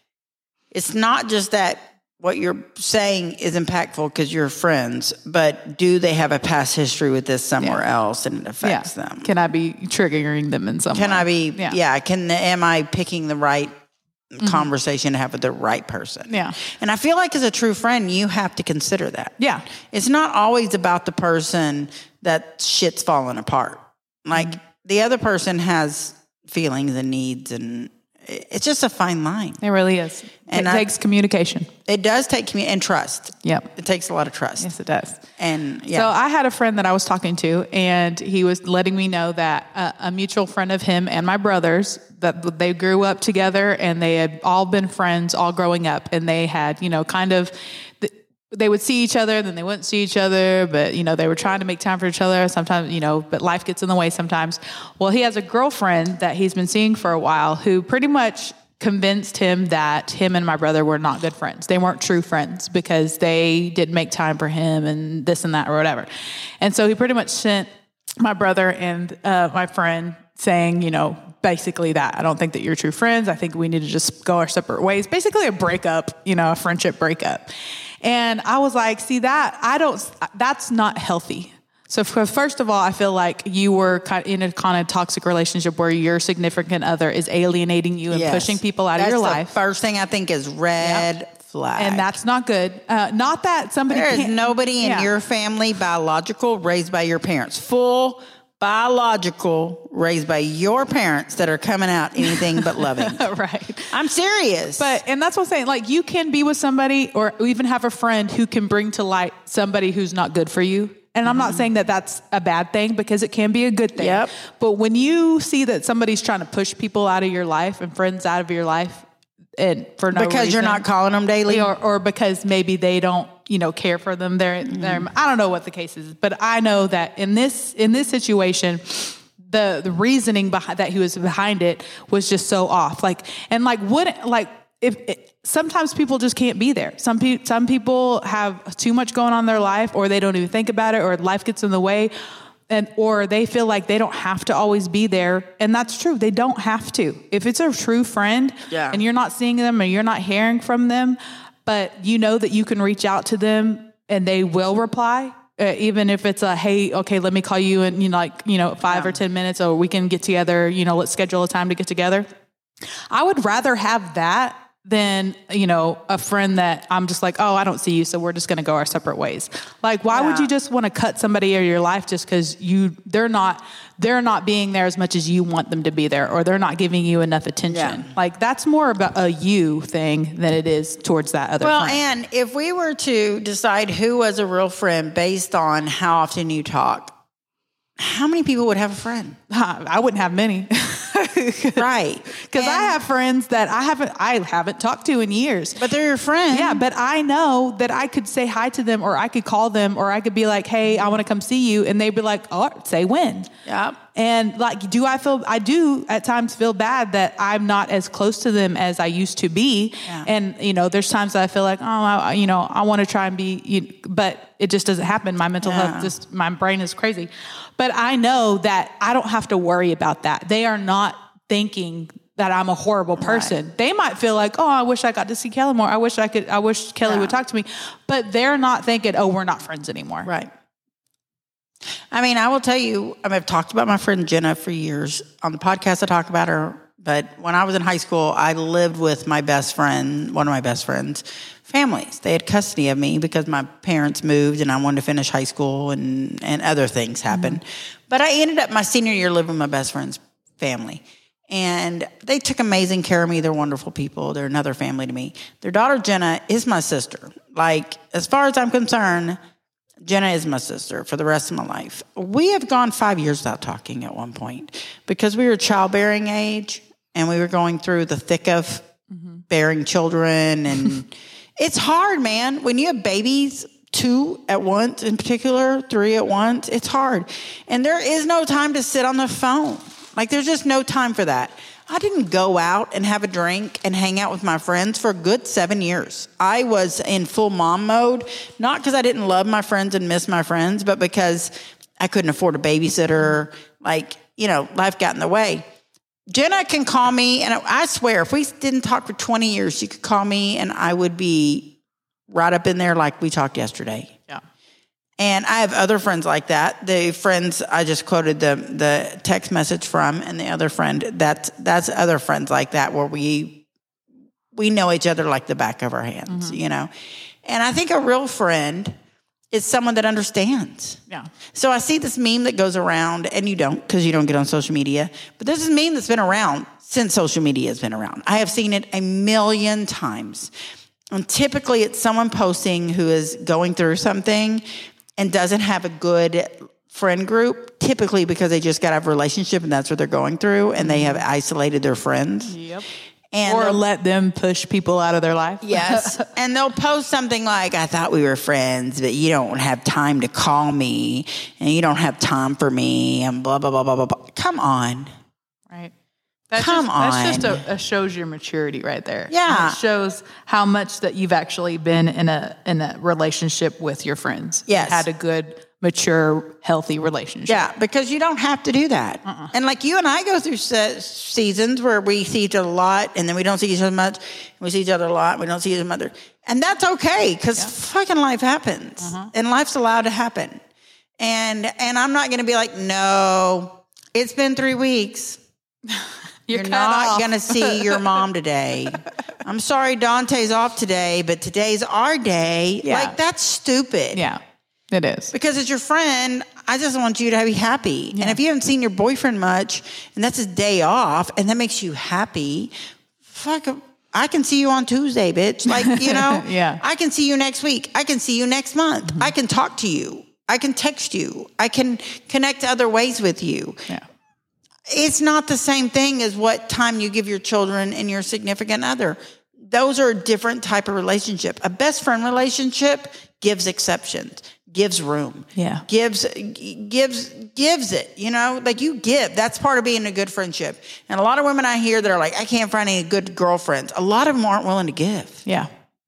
it's not just that what you're saying is impactful because you're friends, but do they have a past history with this somewhere else and it affects them? Can I be triggering them in some way? Can I be, am I picking the right conversation to have with the right person? Yeah. And I feel like as a true friend, you have to consider that. Yeah. It's not always about the person that shit's falling apart. Like the other person has feelings and needs, and it's just a fine line. It really is. And it takes communication. It does take and trust. Yep. It takes a lot of trust. Yes, it does. And so I had a friend that I was talking to, and he was letting me know that a mutual friend of him and my brothers, that they grew up together and they had all been friends all growing up, and they had, they would see each other, then they wouldn't see each other, but, they were trying to make time for each other sometimes, but life gets in the way sometimes. Well, he has a girlfriend that he's been seeing for a while who pretty much convinced him that him and my brother were not good friends. They weren't true friends because they didn't make time for him and this and that or whatever. And so he pretty much sent my brother and my friend saying, you know, basically that I don't think that you're true friends. I think we need to just go our separate ways. Basically a breakup, you know, a friendship breakup. And I was like, see that's not healthy. So first of all, I feel like you were in a kind of toxic relationship where your significant other is alienating you and pushing people out of your life. The first thing I think is red flag. And that's not good. Not that somebody There is nobody in your family biological raised by your parents. Full biological raised by your parents that are coming out anything but loving. Right. I'm serious. And that's what I'm saying. Like you can be with somebody or even have a friend who can bring to light somebody who's not good for you. And I'm not saying that that's a bad thing because it can be a good thing. Yep. But when you see that somebody's trying to push people out of your life and friends out of your life and for no because reason, you're not calling them daily or because maybe they don't, you know, care for them. They're I don't know what the case is, but I know that in this situation, the reasoning behind that he was behind it was just so off. Sometimes people just can't be there. Some people have too much going on in their life, or they don't even think about it, or life gets in the way, or they feel like they don't have to always be there. And that's true. They don't have to. If it's a true friend and you're not seeing them and you're not hearing from them, but you know that you can reach out to them and they will reply. Even if it's hey, okay, let me call you in 5 or 10 minutes, or we can get together, let's schedule a time to get together. I would rather have that than, a friend that I'm just like, oh, I don't see you, so we're just going to go our separate ways. Like, why would you just want to cut somebody out of your life just because they're not being there as much as you want them to be there, or they're not giving you enough attention? Yeah. Like, that's more about a you thing than it is towards that other friend. And if we were to decide who was a real friend based on how often you talk, how many people would have a friend? I wouldn't have many. Right. Because I have friends that I haven't talked to in years. But they're your friend. Yeah, but I know that I could say hi to them, or I could call them, or I could be like, hey, I want to come see you. And they'd be like, oh, say when. Yep. And like, I do at times feel bad that I'm not as close to them as I used to be. Yeah. And, there's times that I feel like, I want to try and be, but it just doesn't happen. My mental health, my brain is crazy. But I know that I don't have to worry about that. They are not thinking that I'm a horrible person. Right. They might feel like, oh, I wish I got to see Kelly more. I wish Kelly would talk to me. But they're not thinking, oh, we're not friends anymore. Right. I mean, I will tell you, I've talked about my friend Jenna for years. On the podcast, I talk about her. But when I was in high school, I lived with one of my best friends' families. They had custody of me because my parents moved and I wanted to finish high school and other things happened. Mm-hmm. But I ended up my senior year living with my best friend's family. And they took amazing care of me. They're wonderful people. They're another family to me. Their daughter, Jenna, is my sister. Like, as far as I'm concerned, Jenna is my sister for the rest of my life. We have gone 5 years without talking at one point because we were childbearing age and we were going through the thick of bearing children. And it's hard, man. When you have babies, 2 at once in particular, 3 at once, it's hard. And there is no time to sit on the phone. Like, there's just no time for that. I didn't go out and have a drink and hang out with my friends for a good 7 years. I was in full mom mode, not because I didn't love my friends and miss my friends, but because I couldn't afford a babysitter. Like, life got in the way. Jenna can call me, and I swear, if we didn't talk for 20 years, she could call me, and I would be right up in there like we talked yesterday. Yeah. And I have other friends like that. The friends I just quoted the text message from, and the other friend, that's other friends like that where we know each other like the back of our hands, And I think a real friend is someone that understands. Yeah. So I see this meme that goes around, and you don't because you don't get on social media, but there's this meme that's been around since social media has been around. I have seen it a million times. And typically it's someone posting who is going through something and doesn't have a good friend group, typically because they just got out of a relationship and that's what they're going through, and they have isolated their friends. Yep. Or let them push people out of their life. Yes. And they'll post something like, I thought we were friends, but you don't have time to call me, and you don't have time for me, and blah, blah, blah, blah, blah, blah. Come on. Right. Come on. That's just a shows your maturity right there. Yeah. And it shows how much that you've actually been in a relationship with your friends. Yes. Had a good, mature, healthy relationship. Yeah, because you don't have to do that. And like you and I go through seasons where we see each other a lot and then we don't see each other much. We see each other a lot and we don't see each other. And that's okay because fucking life happens and life's allowed to happen. And I'm not going to be like, no, it's been 3 weeks. You're not going to see your mom today. I'm sorry Dante's off today, but today's our day. Yeah. Like, that's stupid. Yeah, it is. Because as your friend, I just want you to be happy. Yeah. And if you haven't seen your boyfriend much, and that's his day off, and that makes you happy, fuck, I can see you on Tuesday, bitch. Like, you know, Yeah. I can see you next week. I can see you next month. I can talk to you. I can text you. I can connect other ways with you. Yeah. It's not the same thing as what time you give your children and your significant other. Those are a different type of relationship. A best friend relationship gives exceptions, gives room, gives it, you know, like you give. That's part of being a good friendship. And a lot of women I hear that are like, I can't find any good girlfriends. A lot of them aren't willing to give. Yeah.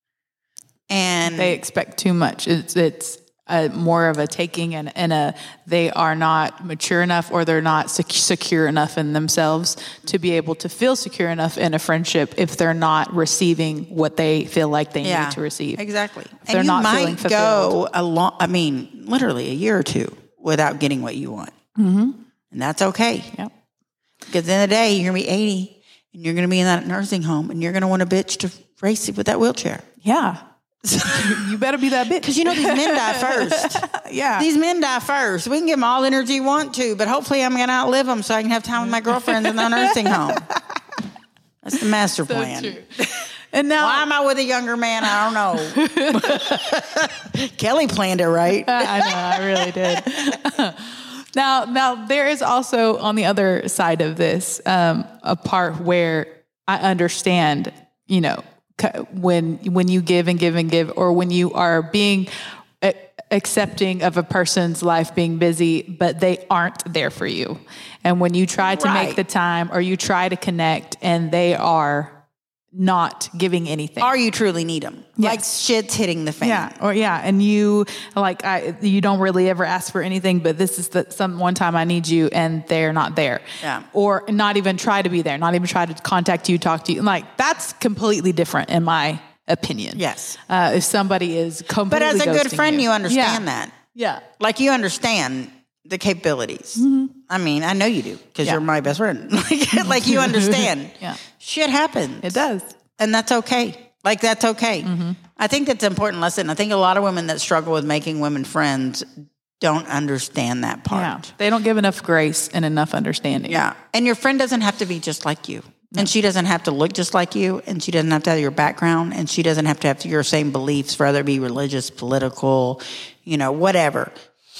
And they expect too much. It's more of a taking and they are not mature enough or they're not secure enough in themselves to be able to feel secure enough in a friendship if they're not receiving what they feel like they need to receive. Exactly. If they're not feeling fulfilled. Literally a year or two without getting what you want. Mm-hmm. And that's okay. Yep. Because at the end of the day, you're going to be 80 and you're going to be in that nursing home and you're going to want a bitch to race you with that wheelchair. Yeah. You better be that bitch. Because you know these men die first. Yeah. These men die first. We can give them all the energy you want to, but hopefully I'm going to outlive them so I can have time with my girlfriends in the nursing home. That's the master plan. True. And now, why am I with a younger man? I don't know. Kelly planned it right. I know, I really did. Now there is also on the other side of this a part where I understand, you know, when you give and give and give, or when you are being accepting of a person's life being busy, but they aren't there for you. And when you try to make the time or you try to connect and they are not giving anything. Or you truly need them. Yes. Like shit's hitting the fan. Yeah. And you you don't really ever ask for anything, but this is one time I need you and they're not there. Yeah. Or not even try to be there, not even try to contact you, talk to you. Like that's completely different in my opinion. Yes. If somebody is completely But as a good friend, you understand Yeah. that. Yeah. Like you understand the capabilities. Mm-hmm. I mean, I know you do because you're my best friend. Like you understand. Yeah. Shit happens. It does. And that's okay. Like that's okay. Mm-hmm. I think that's an important lesson. I think a lot of women that struggle with making women friends don't understand that part. Yeah. They don't give enough grace and enough understanding. Yeah. And your friend doesn't have to be just like you. And she doesn't have to look just like you. And she doesn't have to have your background. And she doesn't have to have your same beliefs, whether it be religious, political, you know, whatever.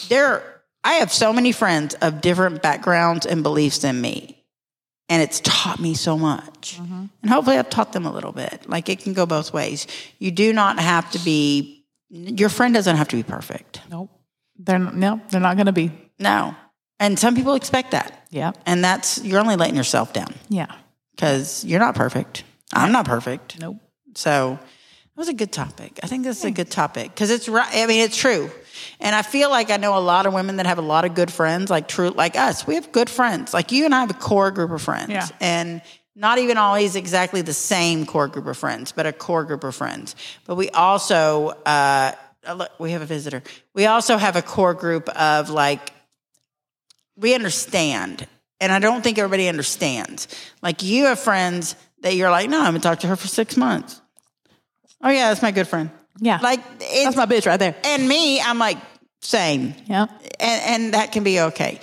I have so many friends of different backgrounds and beliefs than me. And it's taught me so much. Mm-hmm. And hopefully I've taught them a little bit. Like it can go both ways. You do not have to be, your friend doesn't have to be perfect. Nope. They're not going to be. No. And some people expect that. Yeah. And you're only letting yourself down. Yeah. Because you're not perfect. I'm not perfect. Nope. So it was a good topic. I think this is a good topic because it's right. I mean, it's true. And I feel like I know a lot of women that have a lot of good friends, like us. We have good friends. Like you and I have a core group of friends. Yeah. And not even always exactly the same core group of friends, but a core group of friends. But we also, we have a visitor. We also have a core group of like, we understand. And I don't think everybody understands. Like you have friends that you're like, no, I haven't talked to her for 6 months. Oh yeah, that's my good friend. Yeah. Like that's my bitch right there. And me, I'm like, same. Yeah. And that can be okay.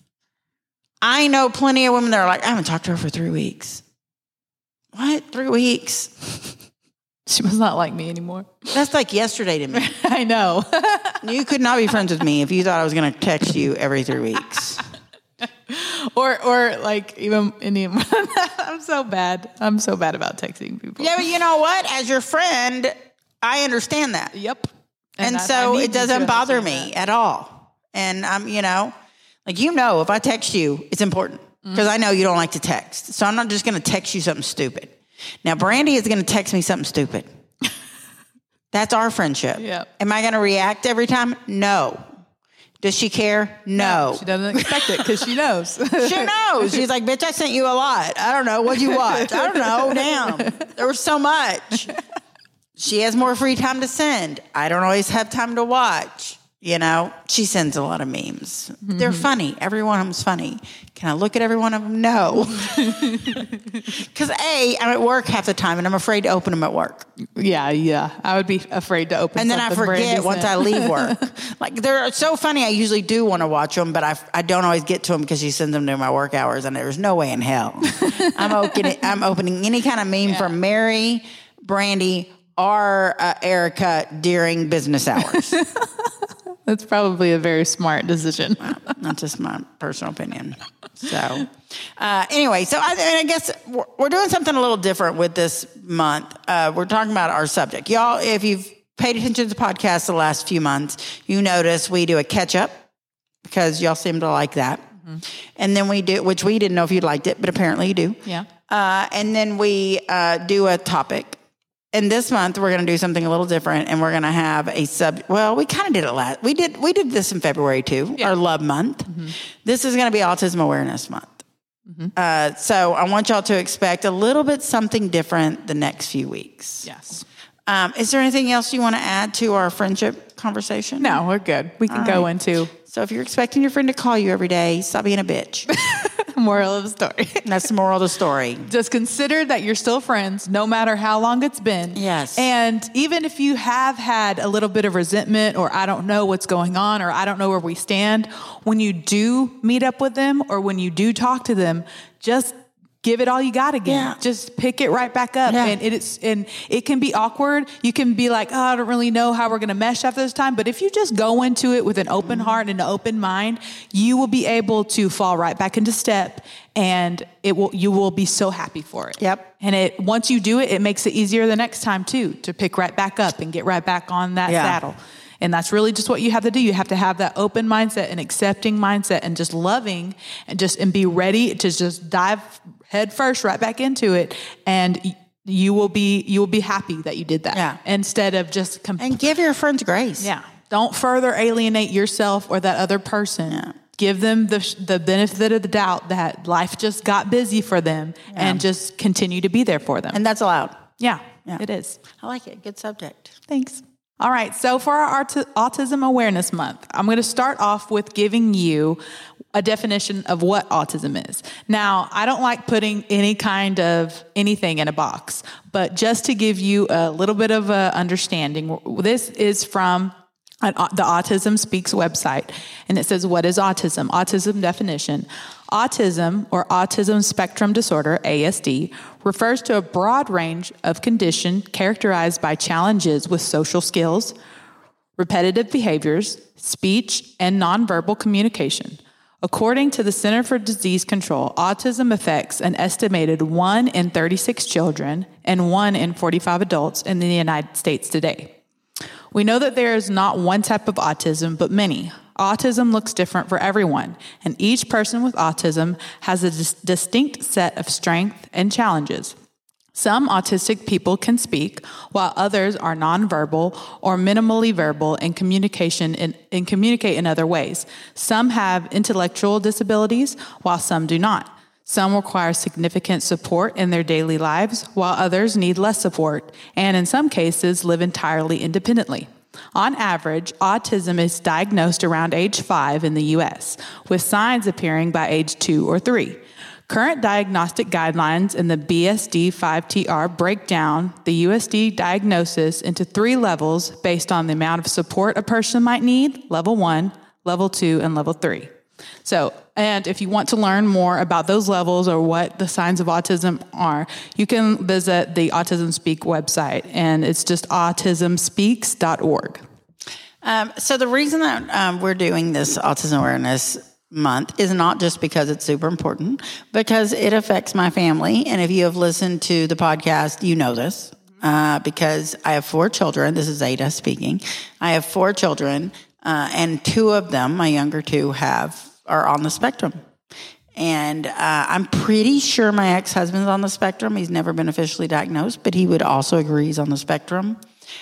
I know plenty of women that are like, I haven't talked to her for 3 weeks. What? 3 weeks? She must not like me anymore. That's like yesterday to me. I know. You could not be friends with me if you thought I was going to text you every 3 weeks. Or like even I'm so bad. I'm so bad about texting people. Yeah, but you know what? As your friend, I understand that. Yep. And so it doesn't bother me at all. And I'm, if I text you, it's important. because I know you don't like to text. So I'm not just going to text you something stupid. Now, Brandy is going to text me something stupid. That's our friendship. Yep. Am I going to react every time? No. Does she care? No. She doesn't expect it because she knows. She knows. She's like, bitch, I sent you a lot. I don't know. What'd you watch? I don't know. Damn. There was so much. She has more free time to send. I don't always have time to watch. You know, she sends a lot of memes. They're funny. Every one of them's funny. Can I look at every one of them? No. Because I'm at work half the time, and I'm afraid to open them at work. Yeah. I would be afraid to open. And then I forget once I leave work. Like, they're so funny. I usually do want to watch them, but I don't always get to them because she sends them during my work hours, and there's no way in hell I'm opening any kind of meme from Mary, Brandy, or Erica during business hours. That's probably a very smart decision. Well, that's just my personal opinion. So, anyway, so I guess we're doing something a little different with this month. We're talking about our subject. Y'all, if you've paid attention to the podcast the last few months, you notice we do a catch up because y'all seem to like that. Mm-hmm. And then we do, which we didn't know if you'd liked it, but apparently you do. Yeah. And then we do a topic. And this month we're going to do something a little different, and we're going to have a well, we kind of did it last. We did this in February too, our love month. Mm-hmm. This is going to be Autism Awareness Month. Mm-hmm. So I want y'all to expect a little bit something different the next few weeks. Yes. Is there anything else you want to add to our friendship conversation? No, we're good. We can go into. So if you're expecting your friend to call you every day, stop being a bitch. Moral of the story. That's the moral of the story. Just consider that you're still friends, no matter how long it's been. Yes. And even if you have had a little bit of resentment, or I don't know what's going on, or I don't know where we stand, when you do meet up with them, or when you do talk to them, just give it all you got again. Yeah. Just pick it right back up. Yeah. And it can be awkward. You can be like, I don't really know how we're going to mesh after this time. But if you just go into it with an open heart and an open mind, you will be able to fall right back into step, and you will be so happy for it. Yep. And once you do it, it makes it easier the next time too, to pick right back up and get right back on that saddle. And that's really just what you have to do. You have to have that open mindset and accepting mindset, and just loving, and be ready to just dive head first right back into it. And you will be happy that you did that. Yeah. Instead of just and give your friends grace. Yeah. Don't further alienate yourself or that other person. Yeah. Give them the benefit of the doubt that life just got busy for them, and just continue to be there for them. And that's allowed. Yeah, it is. I like it. Good subject. Thanks. All right. So for our Autism Awareness Month, I'm going to start off with giving you a definition of what autism is. Now, I don't like putting any kind of anything in a box, but just to give you a little bit of a understanding, this is from the Autism Speaks website, and it says, what is autism? Autism definition. Autism, or autism spectrum disorder, ASD, refers to a broad range of condition characterized by challenges with social skills, repetitive behaviors, speech, and nonverbal communication. According to the Center for Disease Control, autism affects an estimated 1 in 36 children and 1 in 45 adults in the United States today. We know that there is not one type of autism, but many. Autism looks different for everyone, and each person with autism has a distinct set of strengths and challenges. Some autistic people can speak, while others are nonverbal or minimally verbal and communicate in other ways. Some have intellectual disabilities, while some do not. Some require significant support in their daily lives, while others need less support, and in some cases live entirely independently. On average, autism is diagnosed around age 5 in the U.S., with signs appearing by age 2 or 3. Current diagnostic guidelines in the BSD-5TR break down the USD diagnosis into 3 levels based on the amount of support a person might need: level 1, level 2, and level 3. So, and if you want to learn more about those levels or what the signs of autism are, you can visit the Autism Speak website, and it's just autismspeaks.org. So the reason that we're doing this Autism Awareness Month is not just because it's super important, because it affects my family. And if you have listened to the podcast, you know this, because I have 4 children. This is Ada speaking. I have 4 children, and 2 of them, my younger 2, are on the spectrum. And I'm pretty sure my ex-husband's on the spectrum. He's never been officially diagnosed, but he would also agree he's on the spectrum.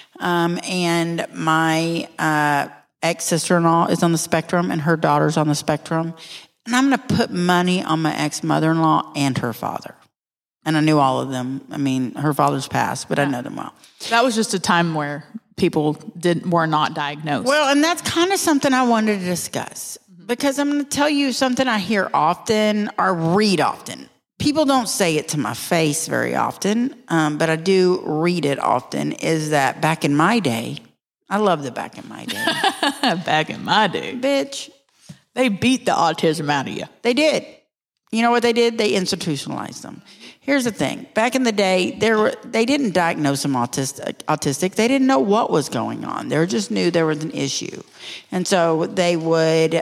And my ex-sister-in-law is on the spectrum, and her daughter's on the spectrum. And I'm going to put money on my ex-mother-in-law and her father. And I knew all of them. I mean, her father's passed, but I know them well. That was just a time where people were not diagnosed. Well, and that's kind of something I wanted to discuss. Because I'm going to tell you something I hear often or read often. People don't say it to my face very often, but I do read it often, is that back in my day, I love the back in my day. Back in my day. Bitch. They beat the autism out of you. They did. You know what they did? They institutionalized them. Here's the thing. Back in the day, they didn't diagnose them autistic. They didn't know what was going on. They just knew there was an issue. And so they would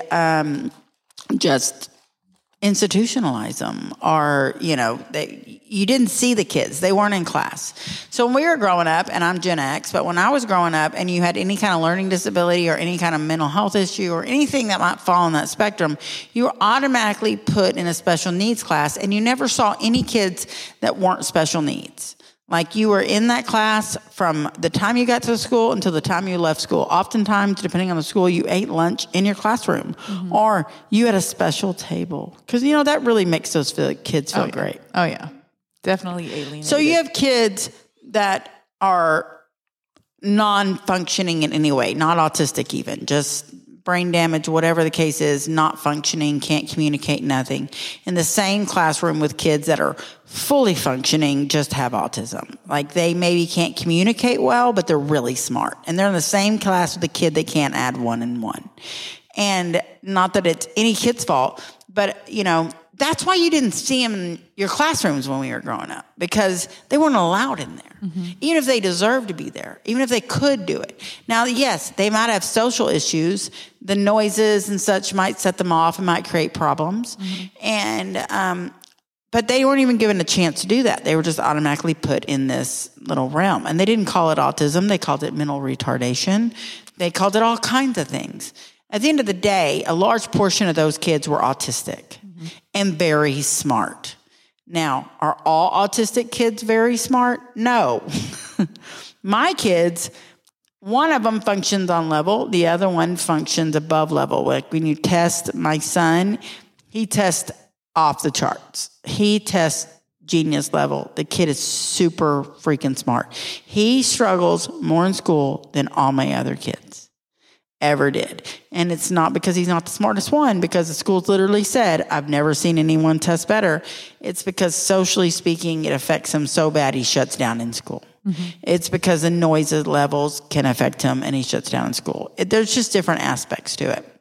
just institutionalize them, or, you didn't see the kids. They weren't in class. So when we were growing up, and I'm Gen X, but when I was growing up and you had any kind of learning disability or any kind of mental health issue or anything that might fall on that spectrum, you were automatically put in a special needs class, and you never saw any kids that weren't special needs. Like, you were in that class from the time you got to school until the time you left school. Oftentimes, depending on the school, you ate lunch in your classroom, or you had a special table. Because, that really makes those kids feel great. Oh, yeah. Definitely alienated. So you have kids that are non-functioning in any way, not autistic even, just brain damage, whatever the case is, not functioning, can't communicate, nothing, in the same classroom with kids that are fully functioning, just have autism. Like, they maybe can't communicate well, but they're really smart. And they're in the same class with a kid that can't add 1 and 1. And not that it's any kid's fault, but, that's why you didn't see them in your classrooms when we were growing up, because they weren't allowed in there, even if they deserved to be there, even if they could do it. Now, yes, they might have social issues. The noises and such might set them off and might create problems. But they weren't even given a chance to do that. They were just automatically put in this little realm. And they didn't call it autism. They called it mental retardation. They called it all kinds of things. At the end of the day, a large portion of those kids were autistic and very smart. Now, are all autistic kids very smart? No. My kids, one of them functions on level. The other one functions above level. Like, when you test my son, he tests off the charts. He tests genius level. The kid is super freaking smart. He struggles more in school than all my other kids ever did. And it's not because he's not the smartest one, because the school's literally said, I've never seen anyone test better. It's because, socially speaking, it affects him so bad he shuts down in school. It's because the noise levels can affect him and he shuts down in school. There's just different aspects to it.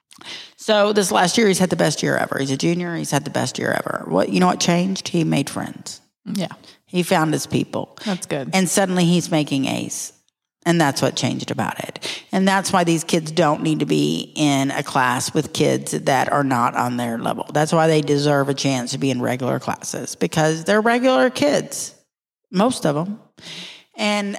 So this last year, he's had the best year ever. He's a junior. He's had the best year ever. You know what changed? He made friends. Yeah. He found his people. That's good. And suddenly he's making A's. And that's what changed about it. And that's why these kids don't need to be in a class with kids that are not on their level. That's why they deserve a chance to be in regular classes, because they're regular kids, most of them. And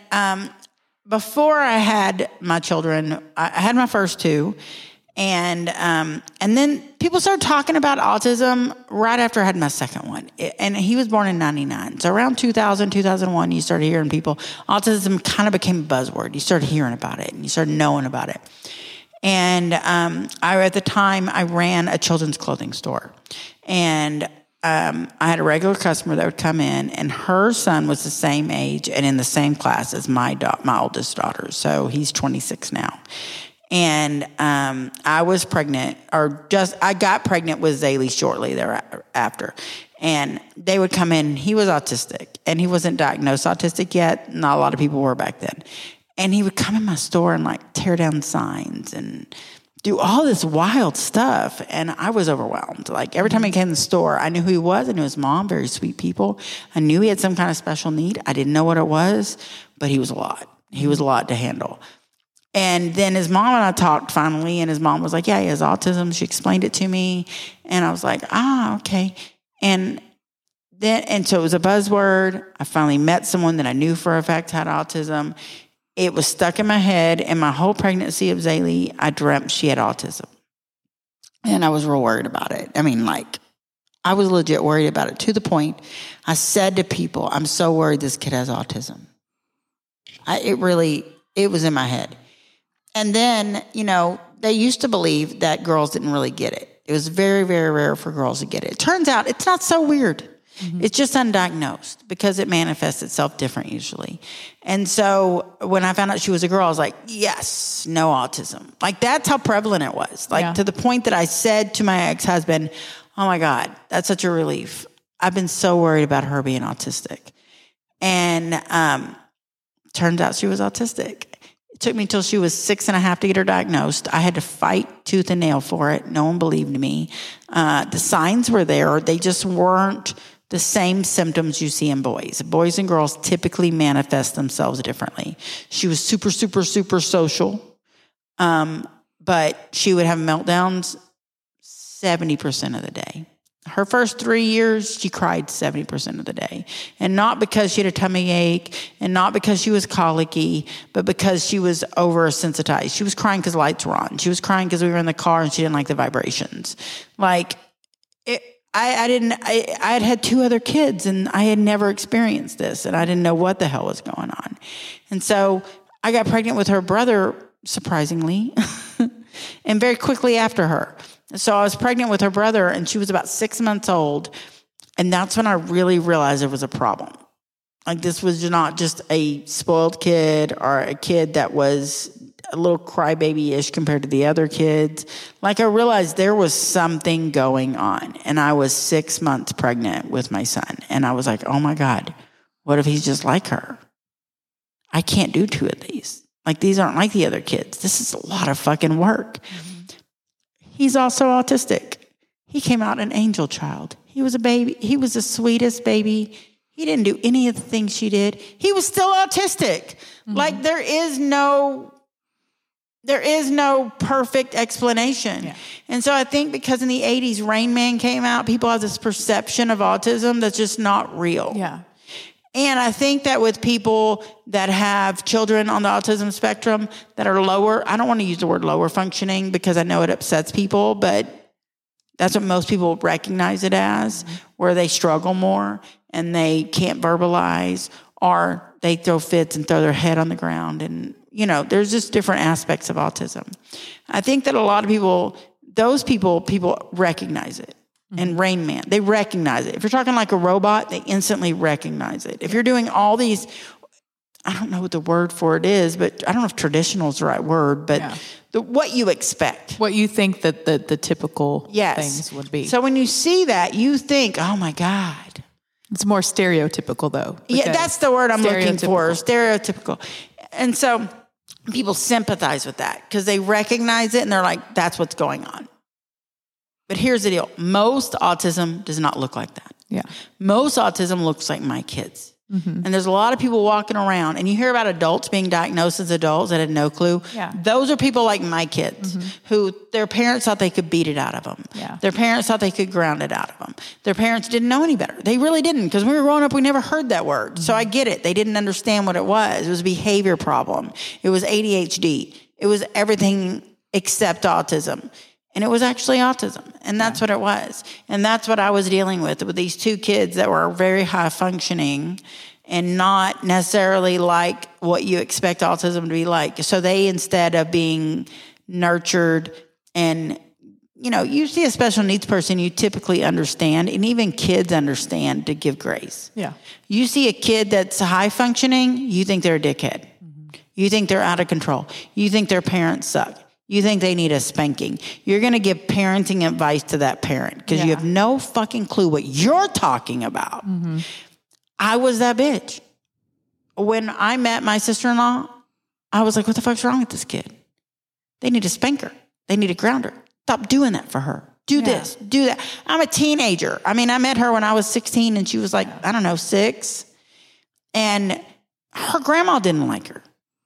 before I had my children, I had my first two. And then people started talking about autism right after I had my second one. And he was born in 99. So around 2000, 2001, you started hearing people, autism kind of became a buzzword. You started hearing about it and you started knowing about it. And at the time, I ran a children's clothing store. And I had a regular customer that would come in, and her son was the same age and in the same class as my oldest daughter. So he's 26 now. And I was pregnant, I got pregnant with Zaylee shortly thereafter. And they would come in. He was autistic, and he wasn't diagnosed autistic yet. Not a lot of people were back then. And he would come in my store and tear down signs and do all this wild stuff. And I was overwhelmed. Every time he came to the store, I knew who he was. I knew his mom, very sweet people. I knew he had some kind of special need. I didn't know what it was, but he was a lot. He was a lot to handle. And then his mom and I talked finally, and his mom was like, yeah, he has autism. She explained it to me. And I was like, okay. And so it was a buzzword. I finally met someone that I knew for a fact had autism. It was stuck in my head, and my whole pregnancy of Zaylee, I dreamt she had autism. And I was real worried about it. I mean, I was legit worried about it to the point I said to people, I'm so worried this kid has autism. It was in my head. And then, they used to believe that girls didn't really get it. It was very, very rare for girls to get it. It turns out it's not so weird. Mm-hmm. It's just undiagnosed because it manifests itself different usually. And so when I found out she was a girl, I was like, yes, no autism. Like that's how prevalent it was. Like to the point that I said to my ex-husband, oh my God, that's such a relief. I've been so worried about her being autistic. And turns out she was autistic. It took me until she was 6.5 to get her diagnosed. I had to fight tooth and nail for it. No one believed me. The signs were there. They just weren't the same symptoms you see in boys. Boys and girls typically manifest themselves differently. She was super, super, super social, but she would have meltdowns 70% of the day. Her first 3 years, she cried 70% of the day. And not because she had a tummy ache and not because she was colicky, but because she was oversensitized. She was crying because lights were on. She was crying because we were in the car and she didn't like the vibrations. Like, I had had 2 other kids and I had never experienced this and I didn't know what the hell was going on. And so I got pregnant with her brother, surprisingly, and very quickly after her. So I was pregnant with her brother and she was about 6 months old. And that's when I really realized there was a problem. Like this was not just a spoiled kid or a kid that was a little crybaby-ish compared to the other kids. Like I realized there was something going on. And I was 6 months pregnant with my son. And I was like, oh my God, what if he's just like her? I can't do 2 of these. Like these aren't like the other kids. This is a lot of fucking work. Mm-hmm. He's also autistic. He came out an angel child. He was a baby. He was the sweetest baby. He didn't do any of the things she did. He was still autistic. Mm-hmm. Like there is no perfect explanation. Yeah. And so I think because in the 80s, Rain Man came out, people have this perception of autism that's just not real. Yeah. And I think that with people that have children on the autism spectrum that are lower, I don't want to use the word lower functioning because I know it upsets people, but that's what most people recognize it as, where they struggle more and they can't verbalize or they throw fits and throw their head on the ground. And, there's just different aspects of autism. I think that a lot of people, those people recognize it. And Rain Man, they recognize it. If you're talking like a robot, they instantly recognize it. If you're doing all these, I don't know what the word for it is, but I don't know if traditional is the right word, but what you expect. What you think that the typical things would be. So when you see that, you think, oh my God. It's more stereotypical though. Yeah, that's the word I'm looking for, stereotypical. And so people sympathize with that because they recognize it and they're like, that's what's going on. But here's the deal. Most autism does not look like that. Yeah. Most autism looks like my kids. Mm-hmm. And there's a lot of people walking around and you hear about adults being diagnosed as adults that had no clue. Yeah. Those are people like my kids who their parents thought they could beat it out of them. Yeah. Their parents thought they could ground it out of them. Their parents didn't know any better. They really didn't because when we were growing up, we never heard that word. Mm-hmm. So I get it. They didn't understand what it was. It was a behavior problem. It was ADHD. It was everything except autism. And it was actually autism. And that's what it was. And that's what I was dealing with these 2 kids that were very high functioning and not necessarily like what you expect autism to be like. So they, instead of being nurtured and, you see a special needs person, you typically understand, and even kids understand to give grace. Yeah. You see a kid that's high functioning, you think they're a dickhead. Mm-hmm. You think they're out of control. You think their parents suck. You think they need a spanking. You're going to give parenting advice to that parent because you have no fucking clue what you're talking about. Mm-hmm. I was that bitch. When I met my sister-in-law, I was like, what the fuck's wrong with this kid? They need a spanker. They need a grounder. Stop doing that for her. Do this, do that. I'm a teenager. I mean, I met her when I was 16 and she was like, I don't know, 6. And her grandma didn't like her.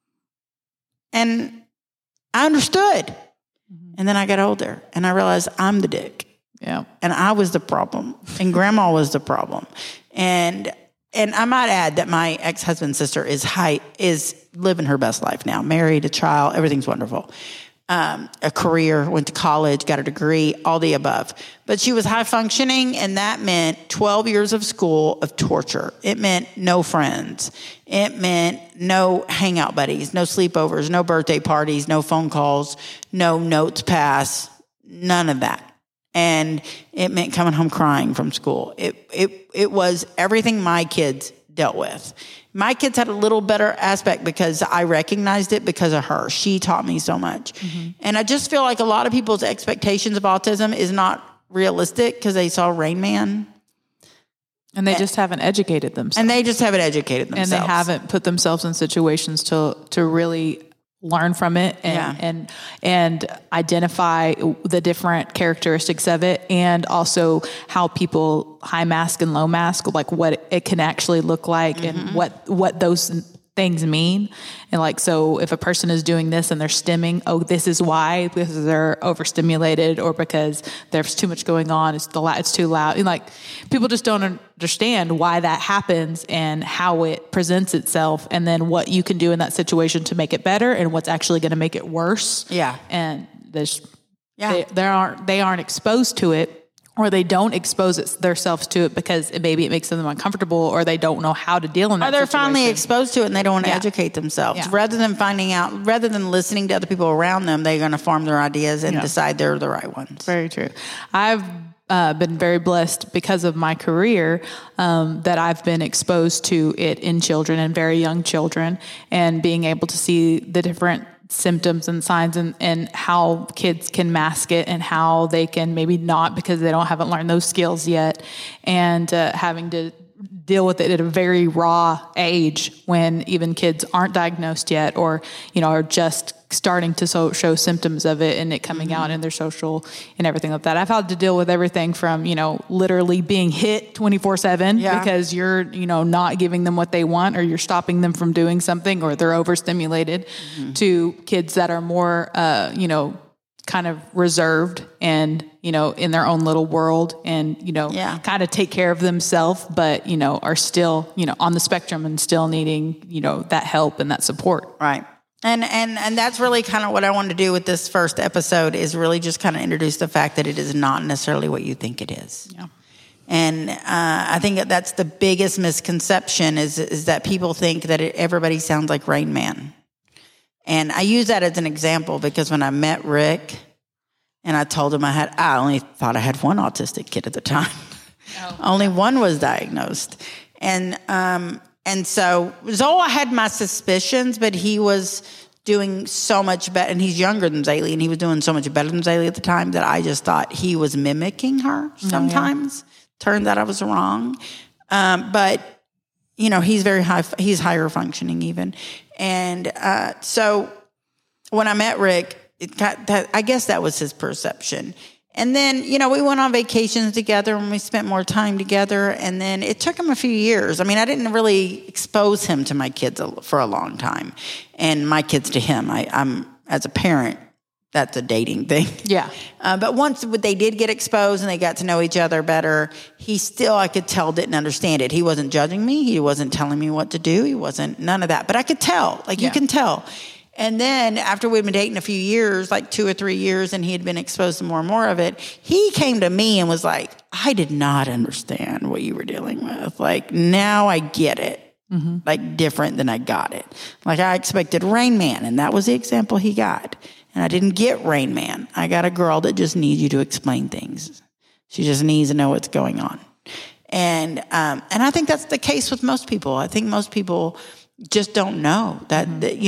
And I understood. Mm-hmm. And then I got older and I realized I'm the dick. Yeah. And I was the problem and grandma was the problem. And I might add that my ex-husband's sister is living her best life now, married, a child, everything's wonderful. a career, went to college, got a degree, all the above. But she was high functioning, and that meant 12 years of school of torture. It meant no friends. It meant no hangout buddies, no sleepovers, no birthday parties, no phone calls, no notes pass, none of that. And it meant coming home crying from school. It was everything my kids dealt with. My kids had a little better aspect because I recognized it because of her. She taught me so much. And I just feel like a lot of people's expectations of autism is not realistic because they saw Rain Man. And they just haven't educated themselves. And they just haven't educated themselves. And they haven't put themselves in situations to really learn from it and identify the different characteristics of it, and also how people high mask and low mask, like what it can actually look like and what those things mean. And like, so if a person is doing this and they're stimming, oh, this is why, because they're overstimulated or because there's too much going on. It's too loud. And like, people just don't understand why that happens and how it presents itself, and then what you can do in that situation to make it better and what's actually going to make it worse. Yeah. And they aren't exposed to it, or they don't expose themselves to it because maybe it makes them uncomfortable, or they don't know how to deal in that situation. Or they're finally exposed to it and they don't want to educate themselves. Yeah. Rather than listening to other people around them, they're going to form their ideas and decide they're the right ones. Very true. I've been very blessed because of my career that I've been exposed to it in children and very young children, and being able to see the different symptoms and signs and how kids can mask it and how they can maybe not, because they haven't learned those skills yet, and having to deal with it at a very raw age when even kids aren't diagnosed yet, or are just starting to show symptoms of it, and it coming out in their social and everything like that. I've had to deal with everything from, literally being hit 24/7 because you're, not giving them what they want, or you're stopping them from doing something, or they're overstimulated, to kids that are more, kind of reserved and, in their own little world and, kind of take care of themselves, but, are still, on the spectrum and still needing, that help and that support. Right. And that's really kind of what I wanted to do with this first episode, is really just kind of introduce the fact that it is not necessarily what you think it is. Yeah. And I think that's the biggest misconception is that people think that everybody sounds like Rain Man. And I use that as an example because when I met Rick and I told him I only thought I had one autistic kid at the time. Oh. Only one was diagnosed. And so Zola had my suspicions, but he was doing so much better, and he's younger than Zaylee, and he was doing so much better than Zaylee at the time that I just thought he was mimicking her sometimes. Turned out I was wrong. But, he's he's higher functioning even. And so when I met Rick, I guess that was his perception. And then, we went on vacations together and we spent more time together. And then it took him a few years. I mean, I didn't really expose him to my kids for a long time, and my kids to him. I'm as a parent, that's a dating thing. Yeah. But once they did get exposed and they got to know each other better, he still, I could tell, didn't understand it. He wasn't judging me. He wasn't telling me what to do. He wasn't none of that. But I could tell, you can tell. And then after we'd been dating a few years, like 2 or 3 years, and he had been exposed to more and more of it, he came to me and was like, I did not understand what you were dealing with. Now I get it. Different than I got it. I expected Rain Man, and that was the example he got. And I didn't get Rain Man. I got a girl that just needs you to explain things. She just needs to know what's going on. And I think that's the case with most people. I think most people just don't know that,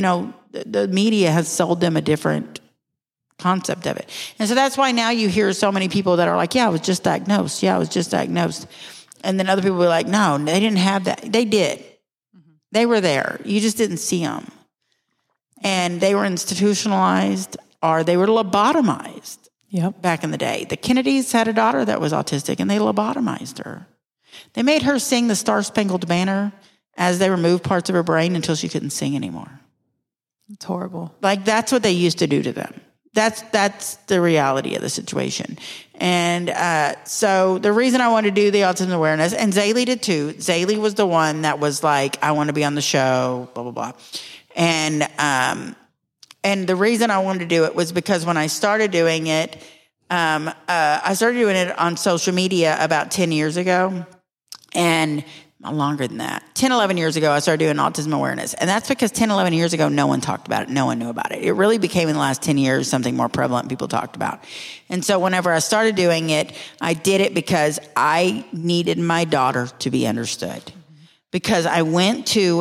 the media has sold them a different concept of it. And so that's why now you hear so many people that are like, I was just diagnosed. Yeah, I was just diagnosed. And then other people were like, no, they didn't have that. They did. They were there. You just didn't see them. And they were institutionalized, or they were lobotomized. Yep. Back in the day. The Kennedys had a daughter that was autistic, and they lobotomized her. They made her sing the Star-Spangled Banner as they removed parts of her brain until she couldn't sing anymore. It's horrible. That's what they used to do to them. That's the reality of the situation. And so the reason I wanted to do the autism awareness, and Zaylee did too. Zaylee was the one that was like, I want to be on the show, blah, blah, blah. And And the reason I wanted to do it was because when I started doing it, I started doing it on social media about 10 years ago. And longer than that, 10, 11 years ago, I started doing autism awareness. And that's because 10, 11 years ago, no one talked about it. No one knew about it. It really became in the last 10 years something more prevalent people talked about. And so whenever I started doing it, I did it because I needed my daughter to be understood. Because I went to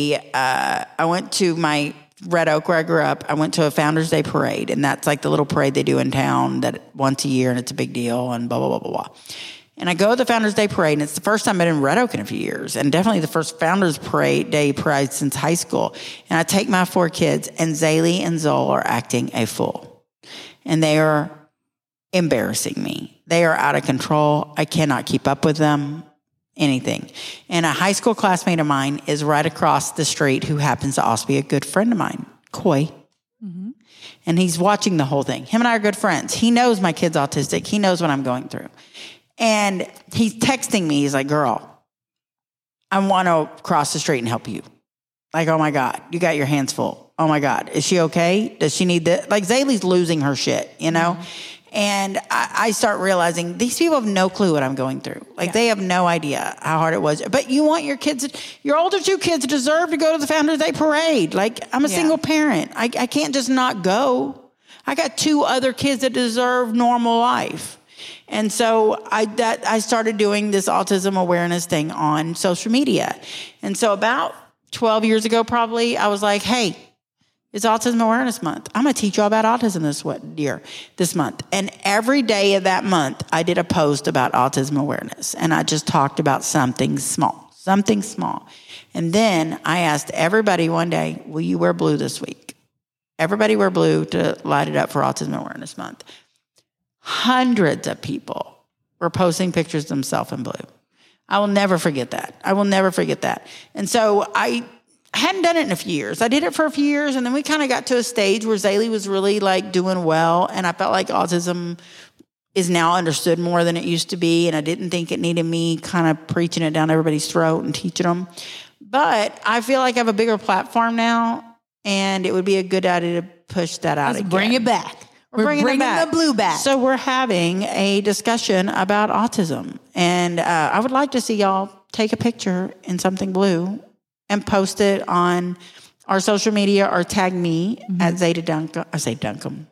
my Red Oak where I grew up. I went to a Founders Day parade, and that's like the little parade they do in town that once a year, and it's a big deal, and blah, blah, blah, blah, blah. And I go to the Founders Day parade, and it's the first time I've been in Red Oak in a few years, and definitely the first Founders Day parade since high school. And I take my 4 kids, and Zaylee and Zoel are acting a fool. And they are embarrassing me. They are out of control. I cannot keep up with them. Anything. And a high school classmate of mine is right across the street who happens to also be a good friend of mine, Coy. Mm-hmm. And he's watching the whole thing. Him and I are good friends. He knows my kid's autistic. He knows what I'm going through. And he's texting me. He's like, girl, I want to cross the street and help you. Like, oh my God, you got your hands full. Oh my God, is she okay? Does she need this? Like, Zaylee's losing her shit, you know? Mm-hmm. And I start realizing these people have no clue what I'm going through. Like, they have no idea how hard it was. But you want your kids, your older 2 kids deserve to go to the Founders Day parade. Like, I'm a single parent. I can't just not go. I got 2 other kids that deserve normal life. And so I started doing this autism awareness thing on social media. And so about 12 years ago, probably, I was like, hey, it's Autism Awareness Month. I'm going to teach you all about autism this month. And every day of that month, I did a post about autism awareness. And I just talked about something small. And then I asked everybody one day, will you wear blue this week? Everybody wear blue to light it up for Autism Awareness Month. Hundreds of people were posting pictures of themselves in blue. I will never forget that. And so I hadn't done it in a few years. I did it for a few years, and then we kind of got to a stage where Zaylee was really like doing well, and I felt like autism is now understood more than it used to be, and I didn't think it needed me kind of preaching it down everybody's throat and teaching them. But I feel like I have a bigger platform now, and it would be a good idea to push that out again. Bring it back. We're bringing the blue back. So we're having a discussion about autism, and I would like to see y'all take a picture in something blue and post it on our social media or tag me at Zeta Duncan. I say Duncan.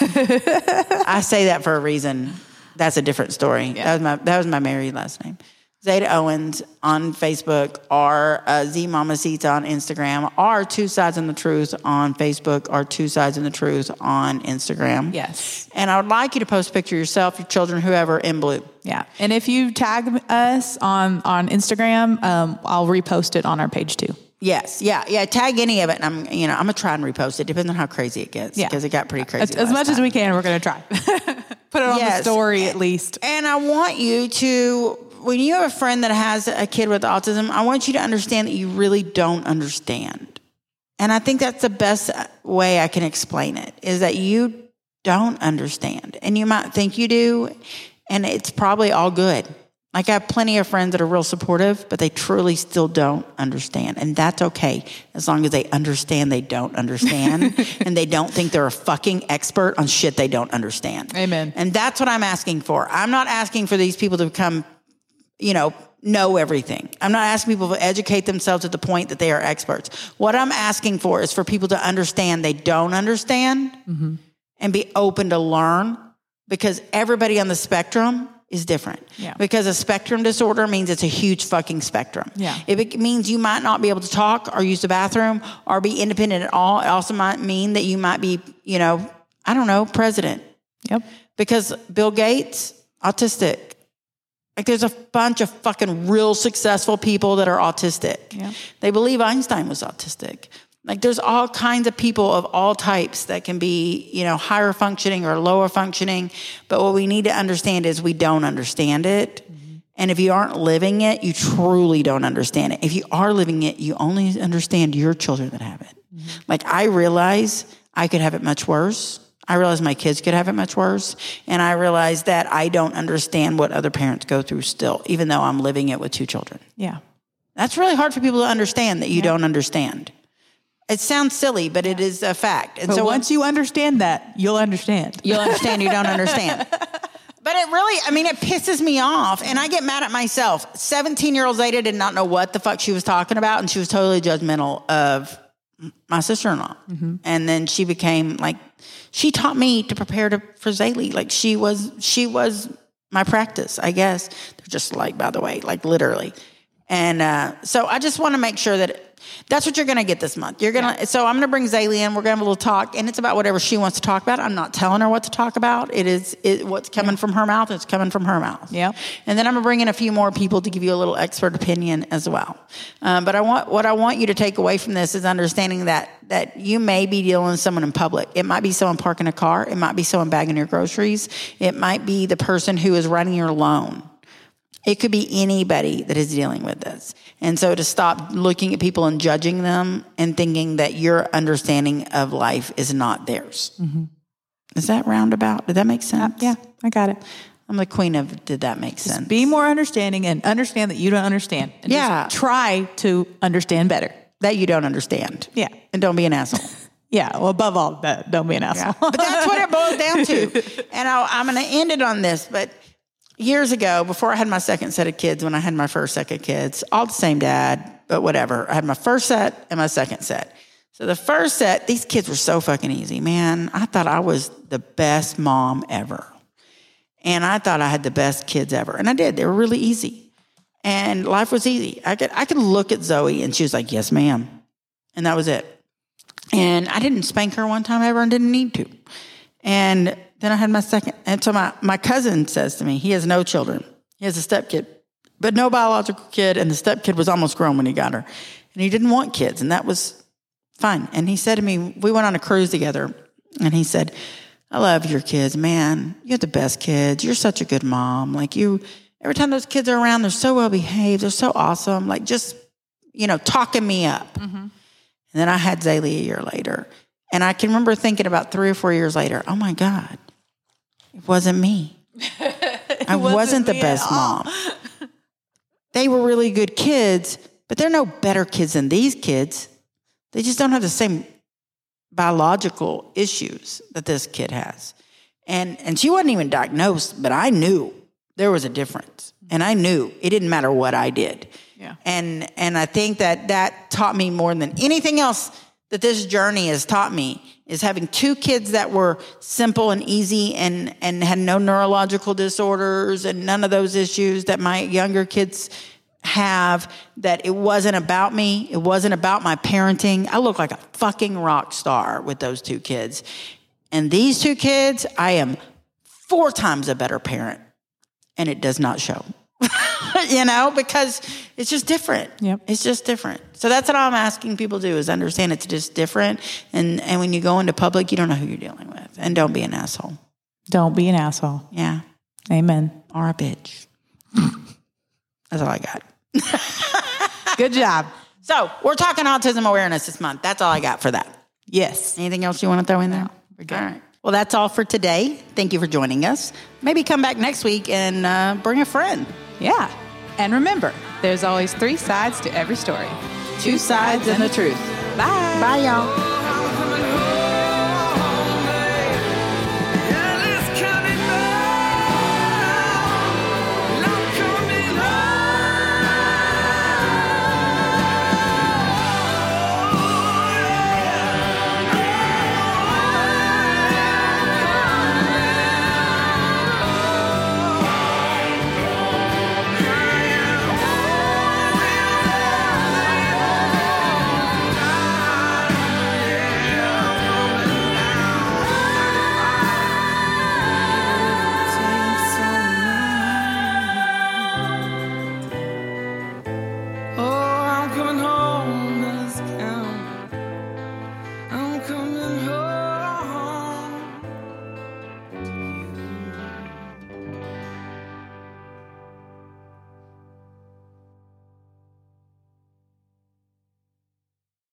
I say that for a reason. That's a different story. Yeah. That was my married last name. Zeta Owens on Facebook, or Z Mama Seats on Instagram, or 2 Sides in the Truth on Facebook, or 2 Sides in the Truth on Instagram. Yes. And I would like you to post a picture of yourself, your children, whoever, in blue. Yeah. And if you tag us on Instagram, I'll repost it on our page too. Yes. Yeah. Tag any of it. And I'm going to try and repost it. Depends on how crazy it gets. Because it got pretty crazy. As much as we can, we're going to try. Put it on the story at least. And I want you to, when you have a friend that has a kid with autism, I want you to understand that you really don't understand. And I think that's the best way I can explain it, is that you don't understand. And you might think you do, and it's probably all good. Like, I have plenty of friends that are real supportive, but they truly still don't understand. And that's okay, as long as they understand they don't understand and they don't think they're a fucking expert on shit they don't understand. Amen. And that's what I'm asking for. I'm not asking for these people to become, know everything. I'm not asking people to educate themselves to the point that they are experts. What I'm asking for is for people to understand they don't understand and be open to learn, because everybody on the spectrum is different. Yeah. Because a spectrum disorder means it's a huge fucking spectrum. Yeah. If it means you might not be able to talk or use the bathroom or be independent at all, it also might mean that you might be, president. Yep. Because Bill Gates, autistic. Like, there's a bunch of fucking real successful people that are autistic. Yeah. They believe Einstein was autistic. Like, there's all kinds of people of all types that can be, higher functioning or lower functioning. But what we need to understand is we don't understand it. And if you aren't living it, you truly don't understand it. If you are living it, you only understand your children that have it. Like, I realize I could have it much worse. I realize my kids could have it much worse. And I realize that I don't understand what other parents go through still, even though I'm living it with 2 children. Yeah. That's really hard for people to understand, that you don't understand. It sounds silly, but it is a fact. And But so once you understand that, you'll understand. you'll understand you don't understand. But it really, I mean, it pisses me off. And I get mad at myself. 17-year-old Zeta did not know what the fuck she was talking about. And she was totally judgmental of my sister-in-law. Mm-hmm. And then she became like, she taught me to prepare for Zaylee. Like she was my practice, I guess. They're just like, by the way, like literally. And so I just want to make sure that that's what you're going to get this month. You're going to, so I'm going to bring Zaylee in. We're going to have a little talk, and it's about whatever she wants to talk about. I'm not telling her what to talk about. What's coming from her mouth. It's coming from her mouth. Yeah. And then I'm going to bring in a few more people to give you a little expert opinion as well. But what I want you to take away from this is understanding that you may be dealing with someone in public. It might be someone parking a car. It might be someone bagging your groceries. It might be the person who is running your loan. It could be anybody that is dealing with this. And so to stop looking at people and judging them and thinking that your understanding of life is not theirs. Mm-hmm. Is that roundabout? Did that make sense? Yeah, I got it. I'm the queen of did that make sense? Be more understanding and understand that you don't understand. And just try to understand better. That you don't understand. Yeah. And don't be an asshole. Yeah, well, above all that, don't be an asshole. Yeah. But that's what it boils down to. And I'm going to end it on this, but years ago, before I had my second set of kids, when I had my first set of kids, all the same dad, but whatever. I had my first set and my second set. So the first set, these kids were so fucking easy, man. I thought I was the best mom ever. And I thought I had the best kids ever. And I did. They were really easy. And life was easy. I could look at Zoe and she was like, yes, ma'am. And that was it. And I didn't spank her one time ever and didn't need to. And then I had my second. And so my cousin says to me, he has no children. He has a stepkid, but no biological kid. And the stepkid was almost grown when he got her. And he didn't want kids. And that was fine. And he said to me, we went on a cruise together. And he said, I love your kids, man. You have the best kids. You're such a good mom. Like every time those kids are around, they're so well behaved. They're so awesome. Like just, talking me up. Mm-hmm. And then I had Zaylee a year later. And I can remember thinking about 3 or 4 years later, oh my God, it wasn't me. I wasn't the best mom. They were really good kids, but they're no better kids than these kids. They just don't have the same biological issues that this kid has. And she wasn't even diagnosed, but I knew there was a difference. And I knew it didn't matter what I did. Yeah. And I think that taught me more than anything else that this journey has taught me is having 2 kids that were simple and easy and had no neurological disorders and none of those issues that my younger kids have, that it wasn't about me. It wasn't about my parenting. I look like a fucking rock star with those 2 kids. And these 2 kids, I am 4 times a better parent. And it does not show. Because it's just different. Yep. It's just different. So that's what I'm asking people to do is understand it's just different. And when you go into public, you don't know who you're dealing with. And don't be an asshole. Don't be an asshole. Yeah. Amen. Or a bitch. That's all I got. Good job. So we're talking autism awareness this month. That's all I got for that. Yes. Anything else you want to throw in there? No, we're good. All right. Well, that's all for today. Thank you for joining us. Maybe come back next week and bring a friend. Yeah. And remember, there's always 3 sides to every story. 2 sides and the truth. Bye. Bye, y'all.